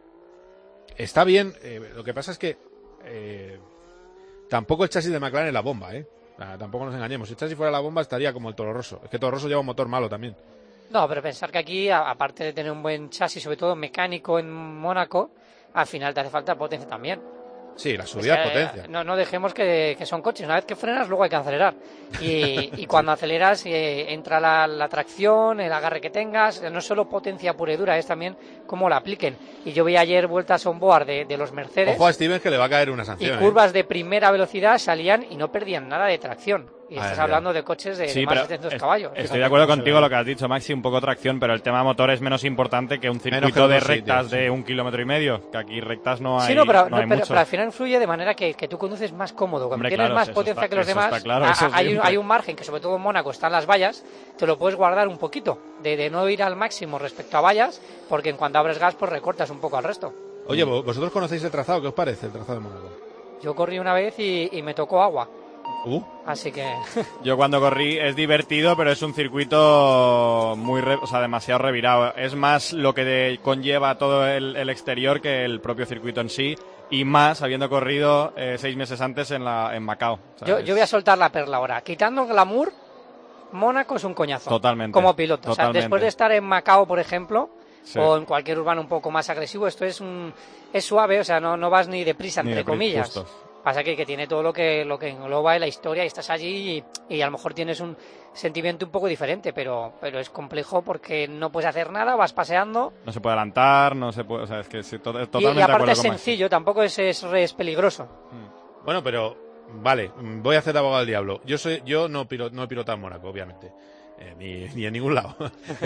está bien. eh, lo que pasa es que eh, tampoco el chasis de McLaren es la bomba, ¿eh? Ah, tampoco nos engañemos. Si el chasis fuera la bomba, estaría como el Toro Rosso. Es que Toro Rosso lleva un motor malo también.
No, pero pensar que aquí, a- aparte de tener un buen chasis, sobre todo mecánico en Mónaco, al final te hace falta potencia también.
Sí, la subida
Es
es
que,
potencia.
No, no dejemos que, que son coches. Una vez que frenas, luego hay que acelerar. Y, y cuando aceleras, eh, entra la, la tracción, el agarre que tengas. No es solo potencia pura y dura, es también cómo la apliquen. Y yo vi ayer vueltas on board de, de los Mercedes.
Ojo a Stevens que le va a caer una
Y
sanción. ¿eh?
curvas de primera velocidad salían y no perdían nada de tracción. Y
Ah,
estás
ya.
hablando de coches de, de
Sí,
más
pero
de setecientos
es-
caballos.
estoy de acuerdo contigo lo que has dicho, Maxi, un poco tracción, pero el tema motor es menos importante que un
Menos que
circuito
en
de
otros
rectas
sitios,
de
sí.
un kilómetro y medio, que aquí rectas no hay,
Sí, no, pero,
no
no,
hay
pero-
mucho.
pero al final influye de manera que, que tú conduces más cómodo. Cuando
Hombre,
tienes
claro,
más
eso
potencia
está-
que los
eso
demás,
está claro,
a-
eso
a- hay, un,
siempre.
hay un margen que sobre todo en Mónaco están las vallas, te lo puedes guardar un poquito, de, de no ir al máximo respecto a vallas, porque en cuanto abres gas, pues recortas un poco al resto.
Oye, ¿vo- ¿vosotros conocéis el trazado? ¿Qué os parece el trazado de Mónaco?
Yo corrí una vez y, y me tocó agua.
Uh.
Así que...
Yo cuando corrí es divertido, pero es un circuito muy, re, o sea, demasiado revirado. Es más lo que de, conlleva todo el, el exterior que el propio circuito en sí, y más habiendo corrido eh, seis meses antes en, la, en Macao. O sea,
yo,
es...
yo voy a soltar la perla ahora. Quitando el glamour, Mónaco es un coñazo.
Totalmente.
Como piloto.
Totalmente.
O sea, después de estar en Macao, por ejemplo,
sí.
o en cualquier urbano un poco más agresivo, esto es un es suave, o sea, no, no vas ni deprisa,
ni
entre
de
comillas.
Justo.
Pasa que, que tiene todo lo que lo que engloba en la historia y estás allí y, y a lo mejor tienes un sentimiento un poco diferente, pero pero es complejo porque no puedes hacer nada, vas paseando.
No se puede adelantar, no se puede, o sea, es que sí, to totalmente
y, y aparte es
con
sencillo, tampoco es, es, es peligroso.
Mm. Bueno, pero vale, voy a hacer de abogado del diablo. Yo soy yo no pilot, no he pilotado en Mónaco, obviamente. Eh, ni, ni en ningún lado.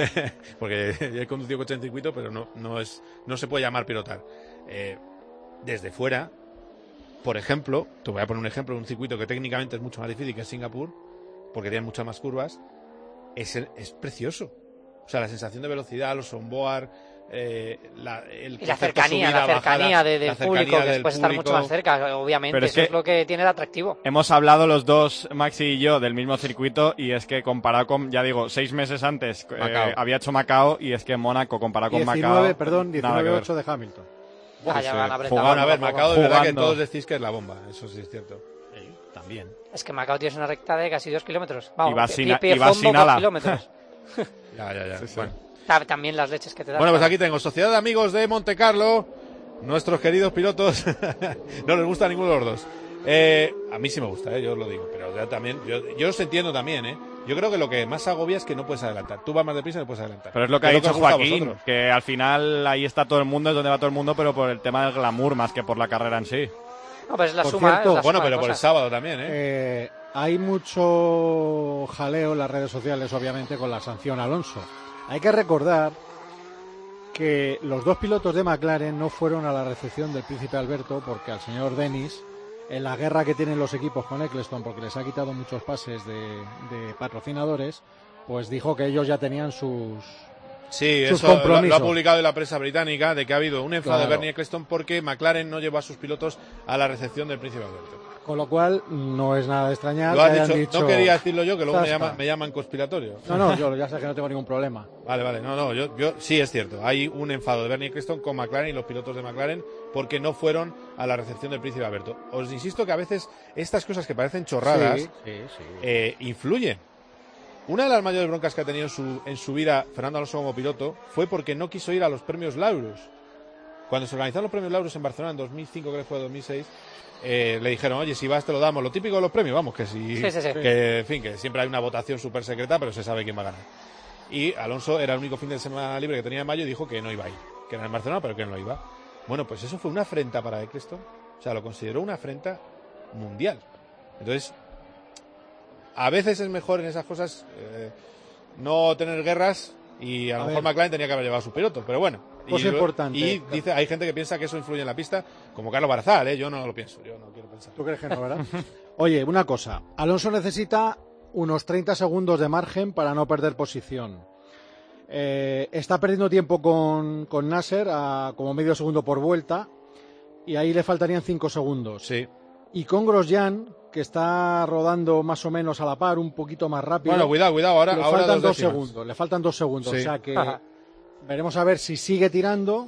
Porque he conducido coche en circuito, pero no no es no se puede llamar pilotar. Eh, desde fuera, por ejemplo, te voy a poner un ejemplo, un circuito que técnicamente es mucho más difícil que es Singapur, porque tiene muchas más curvas, es, es precioso. O sea, la sensación de velocidad, los onboard, eh, la, el
y la cercanía, subida, la cercanía
bajada,
de, del
la cercanía
público, que
del
puedes
público.
estar mucho más cerca, obviamente,
Pero es
eso
que
es lo que tiene de atractivo.
Hemos hablado los dos, Maxi y yo, del mismo circuito, y es que comparado con, ya digo, seis meses antes eh, había hecho Macao, y es que Mónaco comparado con
diecinueve,
Macao...
perdón, diecinueve ocho de Hamilton.
Ah, ya van a apretar.
Bueno, a ver, Macao de verdad que
jugando.
todos decís que es la bomba, eso sí es cierto.
Sí, también.
Es que Macao tiene una recta de casi dos kilómetros. Vamos,
y va sin,
pie, pie,
y va
fondo,
sin
dos
ala.
kilómetros.
Ya, ya, ya.
Sí, sí.
Bueno.
También las leches que te dan.
Bueno, pues aquí tengo Sociedad de Amigos de Monte Carlo, nuestros queridos pilotos. No les gusta a ninguno de los dos. Eh, a mí sí me gusta, eh, yo os lo digo, pero ya también, yo, yo os entiendo también, ¿eh? Yo creo que lo que más agobia es que no puedes adelantar. Tú vas más deprisa y no puedes adelantar.
Pero es lo que
es
ha dicho
os gusta a
Joaquín,
vosotros.
que al final ahí está todo el mundo, es donde va todo el mundo, pero por el tema del glamour más que por la carrera en sí.
No, pues es la
Por
suma,
cierto,
es la
Bueno,
suma de
pero por el
cosas.
sábado también, ¿eh?
Eh, hay mucho jaleo en las redes sociales, obviamente, con la sanción a Alonso. Hay que recordar que los dos pilotos de McLaren no fueron a la recepción del Príncipe Alberto porque al señor Dennis, en la guerra que tienen los equipos con Eccleston, porque les ha quitado muchos pases de, de patrocinadores, pues dijo que ellos ya tenían sus,
Sí,
sus
eso lo,
compromisos.
lo ha publicado en la prensa británica, de que ha habido un enfado
Claro.
de Bernie Eccleston porque McLaren no llevó a sus pilotos a la recepción del Príncipe Alberto.
Con lo cual, no es nada de extrañar
Lo
que
has
hayan
dicho,
dicho,
no quería decirlo yo, que luego me,
"Zasca".
llama- me llaman conspiratorio.
No, no, yo ya sé que no tengo ningún problema.
Vale, vale, no, no, yo, yo sí es cierto. Hay un enfado de Bernie Eccleston con McLaren y los pilotos de McLaren porque no fueron a la recepción del Príncipe Alberto. Os insisto que a veces estas cosas que parecen chorradas
Sí, sí, sí.
eh, influyen. Una de las mayores broncas que ha tenido en su, en su vida Fernando Alonso como piloto fue porque no quiso ir a los premios Laurus. Cuando se organizaron los premios Laurus en Barcelona en dos mil cinco, creo que fue dos mil seis, eh, le dijeron, oye, si vas te lo damos. Lo típico de los premios, vamos, que si,
Sí, sí, sí.
que, en fin, que siempre hay una votación súper secreta, pero se sabe quién va a ganar. Y Alonso era el único fin de semana libre que tenía en mayo y dijo que no iba a ir, que era en Barcelona, pero que no iba. Bueno, pues eso fue una afrenta para Eccleston. O sea, lo consideró una afrenta mundial. Entonces, a veces es mejor en esas cosas eh, no tener guerras y a lo
A
mejor
ver.
McLaren tenía que haber llevado a su piloto, pero bueno.
Cosa
y,
importante.
Y dice, hay gente que piensa que eso influye en la pista, como Carlos Barazal, ¿eh? Yo no lo pienso, yo no quiero pensar.
¿Tú crees que no, verdad? Oye, una cosa. Alonso necesita unos treinta segundos de margen para no perder posición. Eh, está perdiendo tiempo con, con Nasser a como medio segundo por vuelta y ahí le faltarían cinco segundos.
Sí.
Y con Grosjean, que está rodando más o menos a la par, un poquito más rápido.
Bueno, cuidado, cuidado, ahora,
le
ahora
faltan
dos
dos
décimas.
segundos. Le faltan dos segundos.
Sí.
O sea que
Ajá.
veremos a ver si sigue tirando.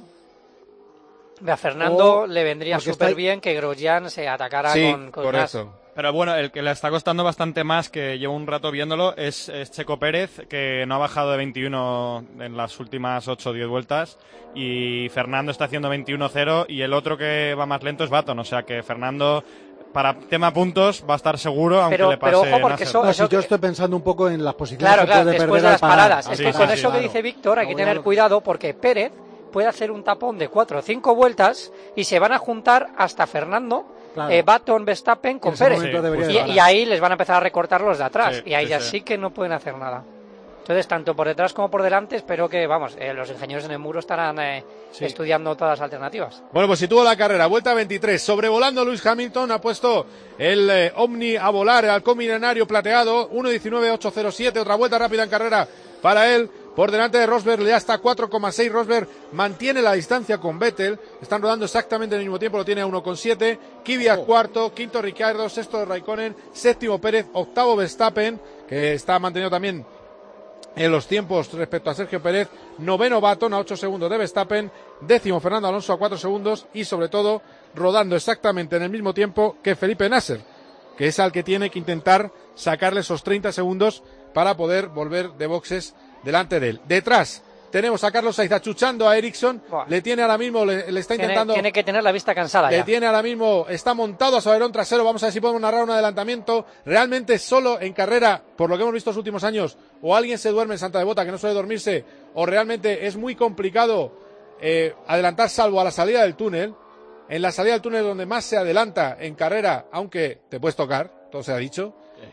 A Fernando
O-
le vendría
porque
súper
está-
bien que Grosjean se atacara
Sí,
con, con
correcto.
Nas.
Pero bueno, el que le está costando bastante más, que llevo un rato viéndolo, es, es Checo Pérez, que no ha bajado de veintiuno en las últimas ocho o diez vueltas, y Fernando está haciendo veintiuno cero, y el otro que va más lento es Baton, o sea que Fernando, para tema puntos, va a estar seguro, aunque
Pero-
le pase
pero ojo, porque
Nasser.
eso-
No, si yo
que-
estoy pensando un poco en las posiciones
Claro,
que
claro,
puede
después
perder
de
al
las
parar.
paradas.
Ah,
Es
sí,
que
sí,
con
sí,
eso que
claro.
dice Víctor hay
No
que
voy a
tener
lo-
cuidado porque Pérez puede hacer un tapón de cuatro o cinco vueltas y se van a juntar hasta Fernando,
Claro.
eh, Baton, Verstappen con
En ese
Pérez.
momento debería
Sí,
de
Y,
parar.
y ahí les van a empezar a recortar los de atrás.
Sí,
y ahí
sí,
ya
sí.
sí que no pueden hacer nada. Entonces, tanto por detrás como por delante, espero que, vamos, eh, los ingenieros en el muro estarán eh,
Sí.
estudiando todas las alternativas.
Bueno, pues si tuvo la carrera, vuelta veintitrés, sobrevolando Lewis Hamilton, ha puesto el eh, Omni a volar, el halcón milenario plateado, uno diecinueve ocho cero siete, otra vuelta rápida en carrera para él, por delante de Rosberg, ya está cuatro coma seis. Rosberg mantiene la distancia con Vettel, están rodando exactamente en el mismo tiempo, lo tiene a uno coma siete. Kvyat cuarto, quinto Ricciardo, sexto Raikkonen, séptimo Pérez, octavo Verstappen, que está manteniendo también en los tiempos respecto a Sergio Pérez, noveno Button a ocho segundos de Verstappen, décimo Fernando Alonso a cuatro segundos y sobre todo rodando exactamente en el mismo tiempo que Felipe Nasser, que es al que tiene que intentar sacarle esos treinta segundos para poder volver de boxes delante de él. Detrás tenemos a Carlos Sainz achuchando a Ericsson, Buah. le tiene ahora mismo, le, le está intentando...
Tiene, tiene que tener la vista cansada
Le
ya.
tiene ahora mismo, está montado a su alerón trasero, vamos a ver si podemos narrar un adelantamiento. Realmente solo en carrera, por lo que hemos visto los últimos años, o alguien se duerme en Santa Devota, que no suele dormirse, o realmente es muy complicado eh, adelantar salvo a la salida del túnel. En la salida del túnel donde más se adelanta en carrera, aunque te puedes tocar, todo se ha dicho.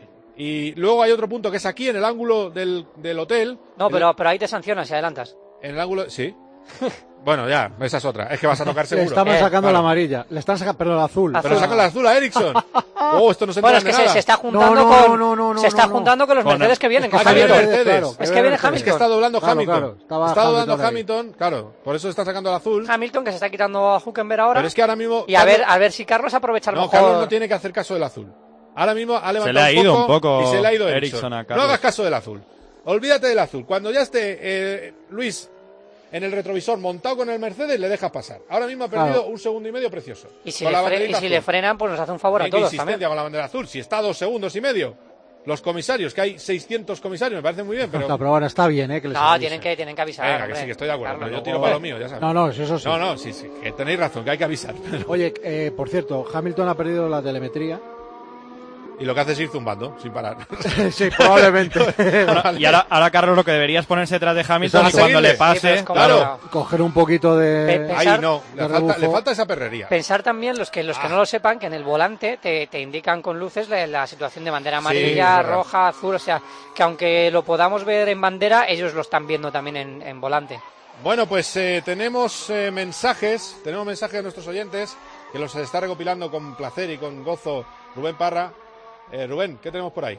Y luego hay otro punto que es aquí en el ángulo del, del hotel.
No, pero,
el,
pero ahí te sancionas si adelantas.
En el ángulo, sí. Bueno, ya, esa es otra. Es que vas a tocar seguro.
Le estamos
eh,
sacando
vale.
la amarilla. Le están sacando, pero el azul.
azul. Pero sacan la azul a Ericsson. Oh, esto no se
Bueno,
entera
es que
de
se,
nada.
se está juntando
no, no,
con.
no, no, no,
se está
no,
juntando con los
con
Mercedes que vienen.
Es que,
Que
viene
Hamilton.
Mercedes.
Claro, es que viene Hamilton.
Es que está doblando
claro,
Hamilton.
Claro, estaba
está doblando
Hamilton,
Hamilton, claro. Por eso está sacando el azul.
Hamilton que se está quitando a Hülkenberg ahora.
Pero es que ahora mismo.
Y a
Carlos,
ver, a ver si Carlos aprovecha a lo
no,
mejor.
Carlos no tiene que hacer caso del azul. Ahora mismo ha levantado
se le ha
un,
ido
poco
un poco
y se le ha ido
Ericsson a
No
Carlos.
hagas caso del azul. Olvídate del azul. Cuando ya esté eh, Luis en el retrovisor montado con el Mercedes, le dejas pasar. Ahora mismo ha perdido
Claro.
un segundo y medio precioso.
Y si,
con
le,
la
fre- y
banderita
si
azul.
le frenan, pues nos hace un favor a
Venga,
todos
insistencia
también.
con la bandera azul. Si está a dos segundos y medio. Los comisarios, que hay seiscientos comisarios, me parece muy bien, pero...
No, pero bueno, está bien, ¿eh? Que les
No,
avisen.
tienen que, tienen que avisar.
Venga, que
hombre.
sí, que estoy de acuerdo,
Carlos,
pero yo
luego-
tiro para lo mío, ya sabes.
No, no, eso sí.
No, no, sí, sí, que tenéis razón, que hay que avisar. pero-
Oye, eh, por cierto, Hamilton ha perdido la telemetría.
Y lo que hace es ir zumbando, sin parar.
Sí, probablemente.
Bueno, y ahora, ahora, Carlos, lo que deberías es ponerse detrás de Hamilton
Eso,
y cuando
seguirle.
le pase...
Sí, pero es como-
Claro.
Coger un poquito de...
Pe-
Ahí
Pensar-
no, le
de
falta,
rebufo.
le falta esa perrería.
Pensar también, los que los que
Ah.
no lo sepan, que en el volante te, te indican con luces la, la situación de bandera
Sí,
amarilla,
es verdad.
roja, azul, o sea, que aunque lo podamos ver en bandera, ellos lo están viendo también en, en volante.
Bueno, pues eh, tenemos eh, mensajes, tenemos mensajes de nuestros oyentes, que los está recopilando con placer y con gozo Rubén Parra. Eh, Rubén, ¿qué tenemos por ahí?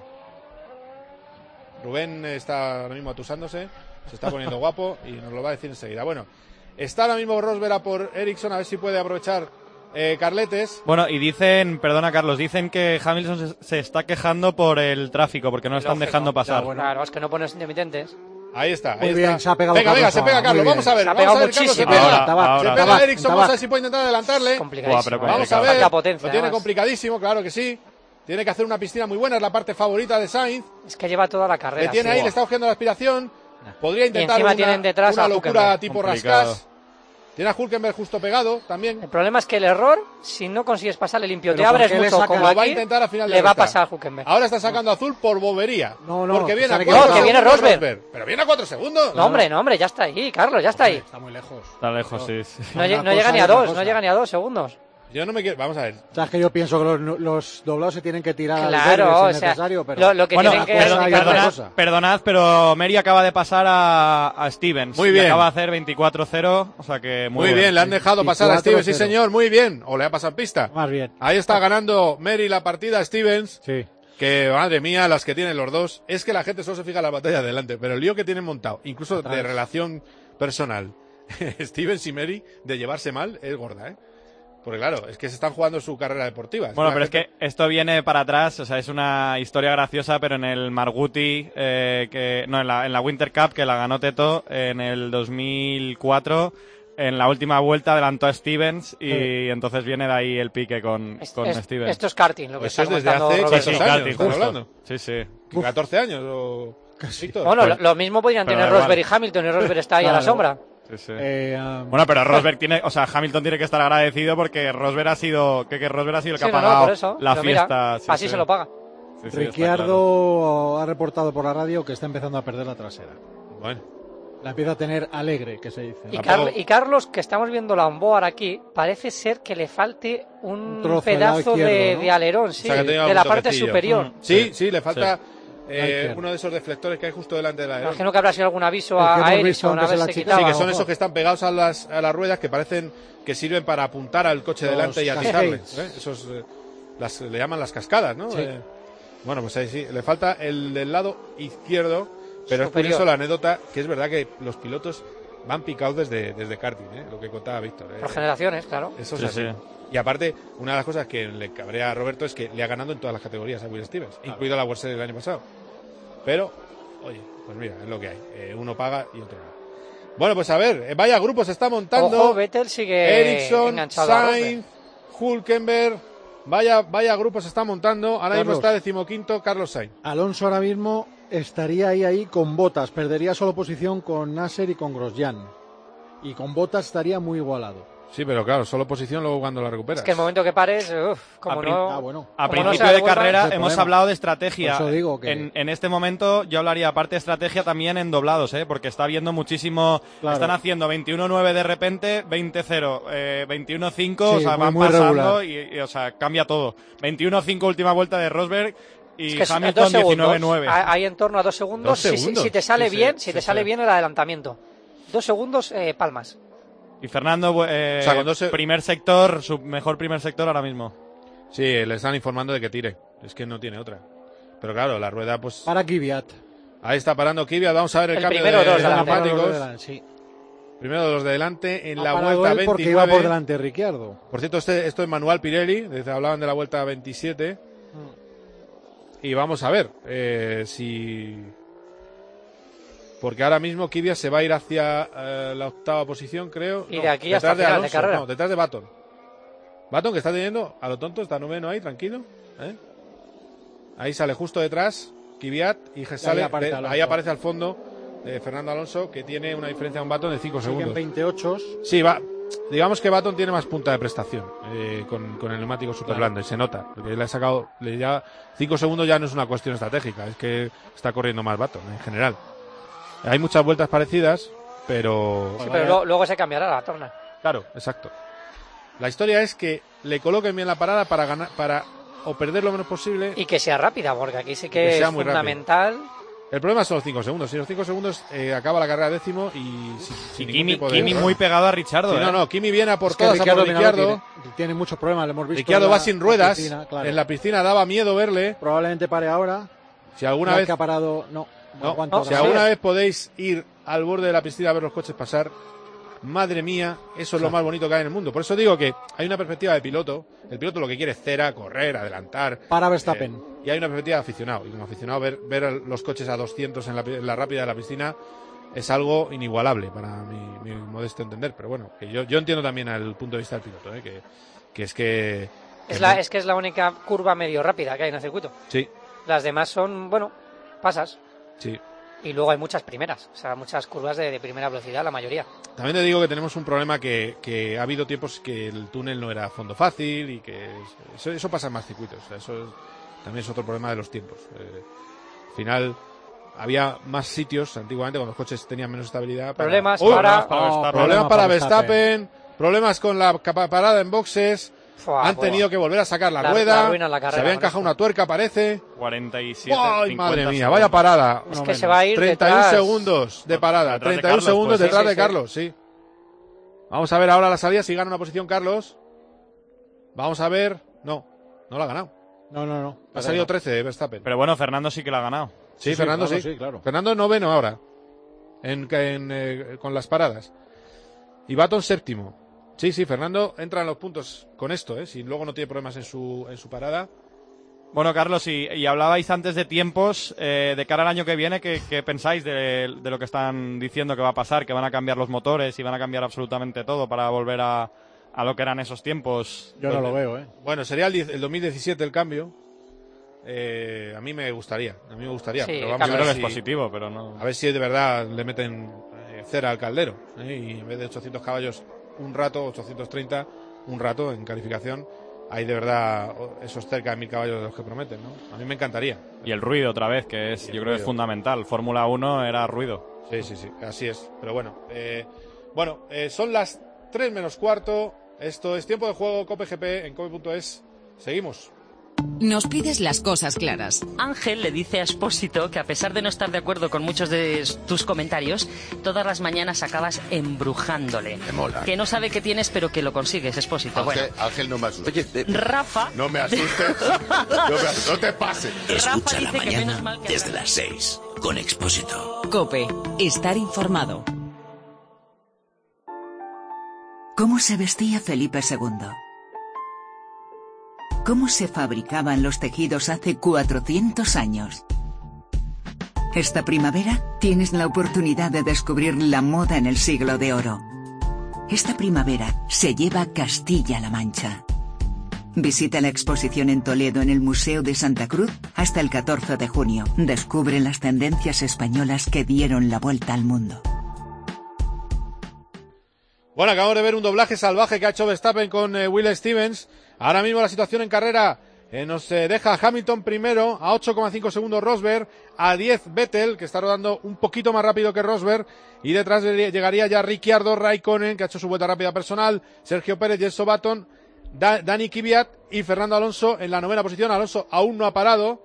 Rubén está ahora mismo atusándose, se está poniendo guapo y nos lo va a decir enseguida. Bueno, está ahora mismo Rosberg a por Ericsson, a ver si puede aprovechar eh, Carletes.
Bueno, y dicen, perdona Carlos, dicen que Hamilton se, se está quejando por el tráfico, porque no lo están
Lógico.
dejando pasar.
Ya, bueno.
Claro, es que no pones intermitentes.
Ahí está, ahí
Muy
está.
bien, se ha pegado
venga, venga,
Carlos
se pega
ahora,
Carlos,
muy
vamos a ver,
bien. Se ha
vamos a
pegado
ver, Carlos, se
muchísimo.
pega.
Ahora,
Tabac,
ahora.
Se
Tabac,
pega Ericsson,
Tabac.
vamos a ver si puede intentar adelantarle.
Complicadísimo.
Buah, pero
Vamos a
complicado.
ver,
Falta potencia,
lo tiene
además.
complicadísimo, claro que sí. Tiene que hacer una piscina muy buena, es la parte favorita de Sainz.
Es que lleva toda la carrera.
Le tiene
sí.
ahí, le está cogiendo la aspiración. Podría intentar
encima
una,
tienen detrás
una
a
locura
Hülkenberg.
tipo
Complicado.
Rascas. Tiene a Hülkenberg justo pegado también.
El problema es que el error, si no consigues pasarle limpio,
Pero
te abres
¿por qué le
mucho
saca-
como
Lo va a
aquí,
intentar a final de
le va a
recta.
pasar a Hülkenberg.
Ahora está sacando azul por bobería.
No, no,
porque viene
se
a
han
cuatro
equivocado.
No, que viene
segundos
Rosberg.
Pero viene a cuatro segundos.
No, hombre, no, hombre, ya está ahí, Carlos, ya está ahí.
Está muy lejos.
Está lejos, sí. sí.
No,
Una
lle- no
cosa
llega ni
y
a
otra
dos,
cosa.
no llega ni a dos segundos.
Yo no me quiero. Vamos a ver.
Sabes que yo pienso que los, los doblados se tienen que tirar al
Claro,
verde si
o
es
sea,
necesario, pero...
lo, lo que
Bueno,
tienen que
perdón,
indicar-
hay otra
perdonad,
cosa.
perdonad, pero Mary acaba de pasar a, a Stevens.
Muy
Y
bien.
acaba de hacer veinticuatro cero, o sea que muy,
Muy, bien, le han dejado pasar a
veinticuatro
Stevens, sí
cero.
señor, muy bien. O le ha pasado en pista.
Más bien.
Ahí está ganando Mary la partida Stevens.
Sí.
Que madre mía, las que tienen los dos. Es que la gente solo se fija en la batalla de adelante, pero el lío que tienen montado, incluso
Atrás.
de relación personal, Stevens y Mary, de llevarse mal, es gorda, ¿eh? Porque claro, es que se están jugando su carrera deportiva.
Bueno,
la
pero
gente-
es que esto viene para atrás, o sea, es una historia graciosa, pero en el Marguti, eh, que no, en la, en la Winter Cup, que la ganó Teto en el dos mil cuatro, en la última vuelta adelantó a Stevens y
Sí.
entonces viene de ahí el pique con,
Es-
con
es-
Stevens.
Esto es karting, lo que
Pues
está
eso es desde
comentando
hace
Roberto.
sí, sí,
años,
karting,
estamos
justo.
hablando.
Sí, sí.
catorce años o... Víctor.
Bueno, lo, lo mismo podrían
Pero
tener
da
Rosberg y
igual.
Hamilton, y Rosberg está ahí a la
Claro.
sombra.
Sí, sí.
Eh, um,
Bueno, pero Rosberg tiene, o sea, Hamilton tiene que estar agradecido porque Rosberg ha sido, que, que Rosberg ha sido el que
Sí,
ha
no, no,
pagado
por eso.
la
Pero mira,
fiesta. Sí,
así
sí.
se lo paga.
Sí, sí, está
Ricciardo
claro.
ha reportado por la radio que está empezando a perder la trasera.
Bueno,
La empieza a tener alegre, que se dice.
Y,
La
Car-
pago.
y Carlos, que estamos viendo la onboard aquí, parece ser que le falte un,
Un trozo del lado
pedazo de,
izquierdo, ¿no?
de alerón, sí,
O sea, que tenga
de
un
la parte
toquecillo.
superior.
Mm.
sí, sí, le falta
La
eh,
izquierda.
uno de esos deflectores que hay justo delante de la alerón.
Imagino que habrá sido algún aviso
El que
a,
hemos
a
visto
Ericsson, a
antes
ver
en la
si se
chica.
Sí,
quitaba.
que son
ojo.
esos que están pegados a las, a las ruedas que parecen que sirven para apuntar al coche
Los
delante y
cascades.
atizarle. ¿eh? Esos eh, las, le llaman las cascadas, ¿no?
Sí.
Eh, bueno, pues ahí sí, le falta el del lado izquierdo Pero
superior.
es curioso la anécdota, que es verdad que los pilotos van picados desde, desde karting, ¿eh? Lo que contaba Víctor. ¿eh?
Por generaciones, claro.
Eso es
Sí,
así.
sí.
Y aparte, una de las cosas que le cabrea a Roberto es que le ha ganado en todas las categorías a Will Stevens, claro. incluido la World Series del año pasado. Pero, oye, pues mira, es lo que hay. Eh, uno paga y otro no. Bueno, pues a ver, eh, vaya grupo se está montando.
Ojo, Vettel sigue
Ericsson,
enganchado a
Sainz, Hülkenberg. Vaya, vaya grupo se está montando. Ahora
Carlos.
mismo está decimoquinto Carlos Sainz.
Alonso ahora mismo estaría ahí ahí con Bottas, perdería solo posición con Nasser y con Grosjean. Y con Bottas estaría muy igualado.
Sí, pero claro, solo posición luego cuando la recuperas.
Es que el momento que pares, uff, como
A prin-
no...
Ah, bueno.
A
Como no
principio
se
de
devuelva,
carrera
ese
hemos
problema.
hablado de estrategia.
Por eso digo que-
en, en este momento yo hablaría aparte de estrategia también en doblados, ¿eh? Porque está viendo muchísimo...
Claro.
Están haciendo veintiuno nueve de repente, veinte cero, eh, veintiuno cinco,
Sí,
o sea,
muy-
van
muy
pasando
regular.
y, y, o sea, cambia todo. veintiuno cinco última vuelta de Rosberg y
Es que es-
Hamilton
dos segundos.
diecinueve nueve.
Hay hay en torno a dos segundos.
Dos
Si- si-
segundos.
Si, te sale
Sí, sí,
bien,
sí,
si te
sí.
sale bien el adelantamiento. Dos segundos, eh, palmas.
Y Fernando, eh,
O sea, con dos se-
primer sector, su mejor primer sector ahora mismo.
Sí, le están informando de que tire. Es que no tiene otra. Pero claro, la rueda, pues.
Para Kvyat.
Ahí está parando Kvyat. Vamos a ver el,
El
cambio
primero
de,
dos
de
delante.
neumáticos.
Sí.
Primero de los de delante en
Ha
la
parado
vuelta
él porque
veintinueve.
iba por delante de Ricciardo.
Por cierto, este, esto es Manuel Pirelli. Desde, hablaban de la vuelta veintisiete. Y vamos a ver eh, si. Porque ahora mismo Kvyat se va a ir hacia eh, la octava posición, creo.
Y
No,
de aquí hasta
detrás de
final de
Alonso,
carrera.
No, detrás de Baton. Baton que está teniendo a lo tonto, está noveno ahí, tranquilo. ¿eh? Ahí sale justo detrás Kvyat y sale,
aparece
de-
Alonso.
ahí aparece al fondo de Fernando Alonso, que tiene una diferencia de un Baton de cinco
Siguen
segundos.
veintiocho.
Sí, va. Digamos que Baton tiene más punta de prestación eh, con, con el neumático super
Claro.
blando y se nota. Porque le ha sacado. Le ya cinco segundos ya no es una cuestión estratégica, es que está corriendo más Baton en general. Hay muchas vueltas parecidas, pero.
Sí, pero lo- luego se cambiará la torna.
Claro, exacto. La historia es que le coloquen bien la parada para ganar, para o perder lo menos posible.
Y que sea rápida, porque aquí sí que,
que sea
es
muy
fundamental.
El problema son los cinco segundos. Si los cinco segundos eh, acaba la carrera décimo y sin, sin
Y
ningún
Kimi,
tipo de
Kimi
problema.
muy pegado a Richardo.
Sí,
¿eh?
no, no, Kimi viene a por
Es que
todas, a por
Ricciardo, mira,
Ricciardo.
tiene, tiene muchos problemas, lo hemos visto.
Ricciardo
en
va
la-
sin
en
ruedas.
piscina, claro.
En la piscina daba miedo verle.
Probablemente pare ahora.
Si alguna
Ya
vez
que ha parado, no.
No,
aguanta
si
ahora.
alguna vez podéis ir al borde de la piscina a ver los coches pasar, madre mía, eso es lo más bonito que hay en el mundo. Por eso digo que hay una perspectiva de piloto. El piloto lo que quiere es cera, correr, adelantar.
Para Verstappen.
Eh, y hay una perspectiva de aficionado. Y como aficionado, ver, ver los coches a doscientos en la, en la rápida de la piscina es algo inigualable para mi, mi modesto entender. Pero bueno, que yo, yo entiendo también el punto de vista del piloto, ¿eh? que, que es que... que
Es, la,
no-
es que es la única curva medio rápida que hay en el circuito.
Sí,
Las demás son, bueno, pasas.
sí.
Y luego hay muchas primeras. O sea, muchas curvas de, de primera velocidad, la mayoría.
También te digo que tenemos un problema que, que ha habido tiempos que el túnel no era a fondo fácil y que eso, eso pasa en más circuitos. O sea, eso es- también es otro problema de los tiempos. Eh, al final había más sitios antiguamente cuando los coches tenían menos estabilidad. para-
Problemas
¡Uy!
para...
para Verstappen.
problemas para Verstappen, problemas con la capa- parada en boxes.
Fua,
Han
buah.
tenido que volver a sacar la,
La-
rueda.
la arruinan la carrera
se había
con
encajado
esto.
una tuerca, parece.
cuarenta y siete,
¡Ay,
cincuenta
madre mía!
segundos.
Vaya parada.
Es
No
que
menos.
se va a ir
treinta y uno
detrás.
segundos de parada.
Detrás de
treinta y uno
Carlos,
segundos
pues, sí,
detrás
sí,
de
sí.
Carlos, sí. Vamos a ver ahora la salida si gana una posición Carlos. Vamos a ver. No, no la ha ganado.
No, no, no.
Ha salido trece de Verstappen.
Pero bueno, Fernando sí que la ha ganado.
sí,
sí,
Fernando
claro,
sí.
sí, claro.
Fernando noveno ahora. En, en, eh, con las paradas. Y Baton séptimo. Sí, sí, Fernando entra en los puntos con esto, ¿eh? Si luego no tiene problemas en su, en su parada.
Bueno, Carlos, y, y hablabais antes de tiempos, eh, de cara al año que viene, ¿qué, qué pensáis de, de lo que están diciendo que va a pasar? Que van a cambiar los motores y van a cambiar absolutamente todo para volver a, a lo que eran esos tiempos.
Yo no lo veo, ¿eh?
Bueno, sería el, diez el dos mil diecisiete el cambio. Eh, a mí me gustaría, a mí me gustaría.
Sí,
pero
el
vamos
Yo
a
creo que
ver
es
si,
positivo, pero no...
a ver si de verdad le meten eh, cera al caldero. ¿eh? Y en vez de ochocientos caballos un rato, ochocientos treinta un rato en calificación, hay de verdad o- esos cerca de mil caballos de los que prometen, ¿no? A mí me encantaría.
Y el ruido otra vez, que es,
Y el
yo creo que es
ruido.
fundamental. Fórmula uno era ruido.
Sí, sí, sí, así es. Pero bueno, eh, bueno, eh, son las tres menos cuarto. Esto es tiempo de juego, COPE G P en cope punto es. Seguimos.
Nos pides las cosas claras.
Ángel le dice a Expósito que a pesar de no estar de acuerdo con muchos de tus comentarios, todas las mañanas acabas embrujándole.
Me mola.
Que no sabe qué tienes, pero que lo consigues, Expósito.
Ángel,
Bueno.
Ángel, no me asustes. Oye,
Rafa...
No me asustes. no, me, no te pases.
Escucha la
dice que
mañana
menos mal que
desde las seis con Expósito.
COPE. Estar informado.
¿Cómo se vestía Felipe segundo? ¿Cómo se fabricaban los tejidos hace cuatrocientos años? Esta primavera tienes la oportunidad de descubrir la moda en el siglo de oro. Esta primavera se lleva Castilla-La Mancha. Visita la exposición en Toledo en el Museo de Santa Cruz hasta el catorce de junio. Descubre las tendencias españolas que dieron la vuelta al mundo.
Bueno, acabamos de ver un doblaje salvaje que ha hecho Verstappen con eh, Will Stevens. Ahora mismo la situación en carrera eh, nos eh, deja a Hamilton primero, a ocho coma cinco segundos Rosberg, a diez Vettel, que está rodando un poquito más rápido que Rosberg, y detrás de, llegaría ya Ricciardo, Raikkonen, que ha hecho su vuelta rápida personal, Sergio Pérez, Jenson Button, da, Dani Kvyat y Fernando Alonso en la novena posición. Alonso aún no ha parado,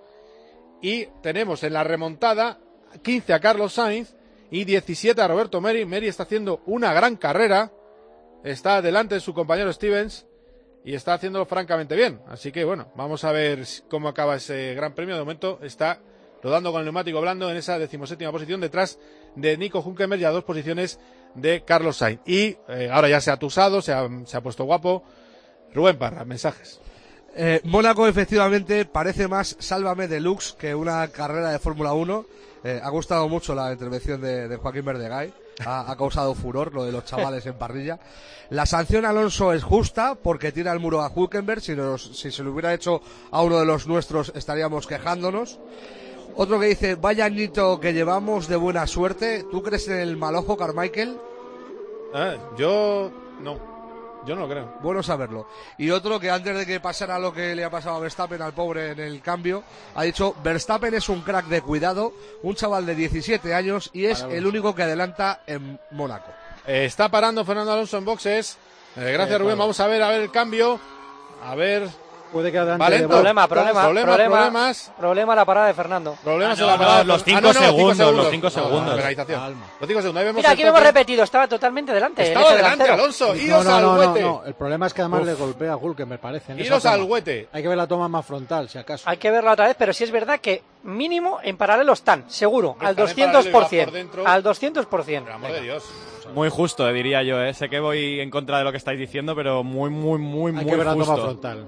y tenemos en la remontada quince a Carlos Sainz y diecisiete a Roberto Meri. Meri está haciendo una gran carrera, está delante de su compañero Stevens, y está haciéndolo francamente bien. Así que bueno, vamos a ver cómo acaba ese gran premio. De momento está rodando con el neumático blando en esa decimoséptima posición, detrás de Nico Hülkenberg y a dos posiciones de Carlos Sainz. Y eh, ahora ya se ha tusado, se ha, se ha puesto guapo. Rubén Parra, mensajes.
Eh, Mónaco efectivamente parece más Sálvame Deluxe que una carrera de Fórmula uno. Eh, ha gustado mucho la intervención de, de Joaquín Verdegay. Ha, ha causado furor lo de los chavales en parrilla. La sanción a Alonso es justa porque tira el muro a Hülkenberg. Si, nos, si se lo hubiera hecho a uno de los nuestros estaríamos quejándonos. Otro que dice, vaya añito que llevamos de buena suerte. ¿Tú crees en el mal ojo, Carmichael?
Eh, yo no. Yo no lo creo.
Bueno saberlo. Y otro que antes de que pasara lo que le ha pasado a Verstappen, al pobre en el cambio, ha dicho, Verstappen es un crack de cuidado, un chaval de diecisiete años y es el único que adelanta en Mónaco.
Eh, está parando Fernando Alonso en boxes. Eh, gracias,
eh,
Rubén.
claro.
Vamos a ver, a ver el cambio. A ver...
Puede que adelante
Valento.
de
Problema, problema,
Problemas,
problema,
problemas.
Problema la parada de Fernando.
Problemas
Ah, no,
en la parada.
no, los cinco
Ah, no, no,
segundos, los cinco
No,
segundos.
la penalización. Los cinco segundos. Ahí vemos
Mira,
el
aquí lo hemos
toque.
repetido, estaba totalmente delante.
Estaba
el eje
delante,
delantero.
Alonso.
No,
Iros
no,
al
no, no,
huete.
no. El problema es que además
Uf.
le golpea a Hulk, me parece. en esa
Iros
toma.
al huete.
Hay que ver la toma más frontal, si acaso.
Hay que verla otra vez, pero sí es verdad que mínimo en paralelo están, seguro,
Están
al
en paralelo
doscientos por
y va por
ciento.
dentro.
Al doscientos por ciento.
Por amor de Dios.
Muy justo, eh, diría yo. Eh. Sé que voy en contra de lo que estáis diciendo, pero muy, muy, muy,
Hay
muy
que ver la
justo.
toma frontal.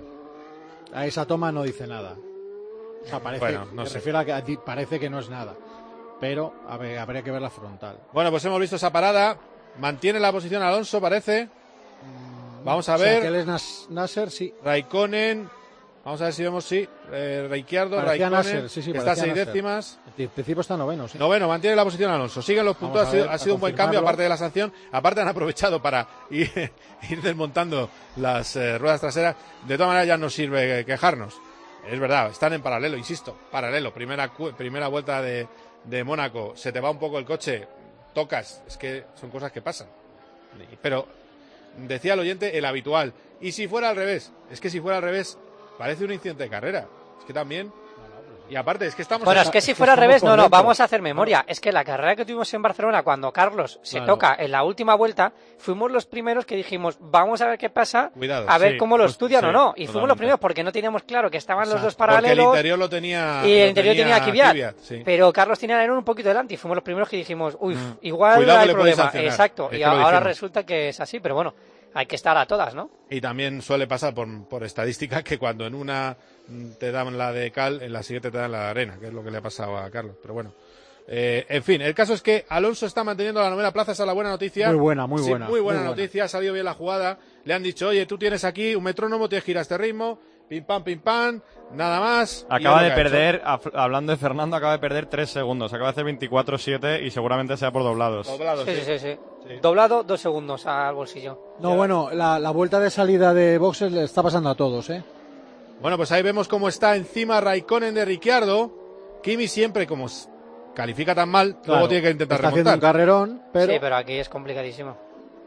A esa toma no dice nada. O sea, parece,
Bueno, no
me
sé.
refiero a que a ti parece que no es nada. Pero a ver, habría que ver la frontal.
Bueno, pues hemos visto esa parada. Mantiene la posición Alonso, parece. Vamos a
O sea,
ver.
que él es Nas- Nasser, sí.
Raikkonen. Vamos a ver si vemos, sí. Eh, Ricciardo,
Parecía
Raikkonen.
Nasser, sí, sí,
que está a
parecía
seis
Nasser.
décimas.
En principio está noveno, sí.
Noveno, mantiene la posición Alonso. Siguen los puntos.
Vamos
Ha
a
sido,
ver,
ha sido
a
un buen cambio,
confirmarlo.
aparte de la sanción. Aparte han aprovechado para ir, ir desmontando las eh, ruedas traseras. De todas maneras ya nos sirve eh, quejarnos. Es verdad, están en paralelo, insisto. Paralelo. Primera, cu- primera vuelta de, de Mónaco. Se te va un poco el coche. Tocas. Es que son cosas que pasan. Pero decía el oyente el habitual. ¿Y si fuera al revés? Es que si fuera al revés, parece un incidente de carrera. Es que también... Y aparte, es que estamos...
Bueno,
en-
es que si fuera al revés, no, no, vamos a hacer memoria. Es que la carrera que tuvimos en Barcelona, cuando Carlos se
Claro.
toca en la última vuelta, fuimos los primeros que dijimos, vamos a ver qué pasa,
Cuidado,
a ver
sí,
cómo lo
pues,
estudian
sí,
o no. Y fuimos
totalmente.
los primeros porque no teníamos claro que estaban los dos
Porque el
paralelos.
interior lo tenía...
Y el
lo
interior tenía Kvyat,
Kvyat, sí.
pero Carlos tenía el alerón un poquito delante y fuimos los primeros que dijimos, uy,
Mm.
igual
Cuidado que
hay
le puede
problema.
sancionar.
Exacto,
Es
y
que lo
ahora
dijimos.
resulta que es así, pero bueno, hay que estar a todas, ¿no?
Y también suele pasar por, por estadística que cuando en una mm, te dan la de cal, en la siguiente te dan la de arena, que es lo que le ha pasado a Carlos. Pero bueno, eh, en fin, el caso es que Alonso está manteniendo la novena plaza, esa es la buena noticia.
Muy buena, muy
Sí,
buena,
muy buena
muy buena.
noticia, ha salido bien la jugada. Le han dicho, oye, tú tienes aquí un metrónomo, tienes que ir a este ritmo, pim pam, pim pam, nada más. Y
Acaba
es lo
de
que ha hecho.
perder, af- hablando de Fernando, acaba de perder tres segundos. Acaba de hacer veinticuatro siete y seguramente sea por doblados.
Doblados,
Sí,
sí.
sí, sí, sí. Doblado, dos segundos al bolsillo.
No, bueno, la, la vuelta de salida de boxes le está pasando a todos, ¿eh?
Bueno, pues ahí vemos cómo está encima Raikkonen de Ricciardo. Kimi siempre, como s- califica tan mal, luego
Claro,
tiene que intentar
está haciendo
remontar.
un carrerón, pero...
Sí, pero aquí es complicadísimo.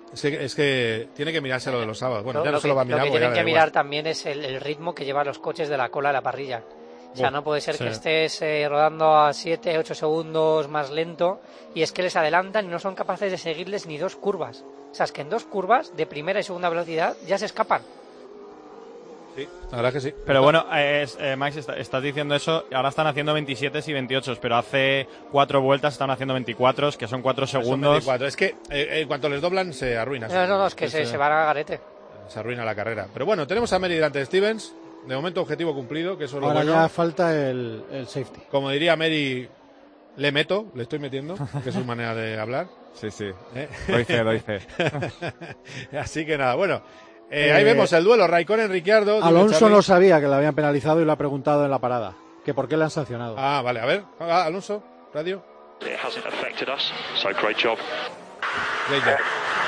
Es que, es que tiene que mirarse lo de los sábados. Bueno,
Lo-
ya no
lo
se lo
que-
va a mirar
Lo que
porque ya
tienen
le
que
da
mirar
igual.
también es el, el ritmo que llevan los coches de la cola a la parrilla. O sea,
Uf,
no puede ser
sí.
que estés eh, rodando a siete, ocho segundos más lento y es que les adelantan y no son capaces de seguirles ni dos curvas. O sea, es que en dos curvas, de primera y segunda velocidad, ya se escapan.
Sí, la verdad que sí.
Pero bueno, eh, es- eh, Max, está- estás diciendo eso, ahora están haciendo veintisiete y veintiocho, pero hace cuatro vueltas están haciendo veinticuatro, que son cuatro
Son
segundos.
veinticuatro. Es que eh, en cuanto les doblan se arruina.
No, no, no, es que se, se van a garete.
Se arruina la carrera. Pero bueno, tenemos a Mary delante de Stevens. De momento objetivo cumplido, que eso es lo
Ahora
bueno.
ya falta el, el safety.
Como diría Mary, le meto, le estoy metiendo, que es su manera de hablar.
Sí, sí.
¿Eh?
Doy fe, doy fe.
Así que nada, bueno. eh,
Eh,
ahí vemos el duelo, Raikkonen-Ricciardo. Dime,
Alonso
Charlie.
no sabía que le habían penalizado y lo ha preguntado en la parada. Que por qué le han sancionado.
Ah, vale, a ver. Ah, Alonso, radio.
It hasn't affected us, so great job.
Great job.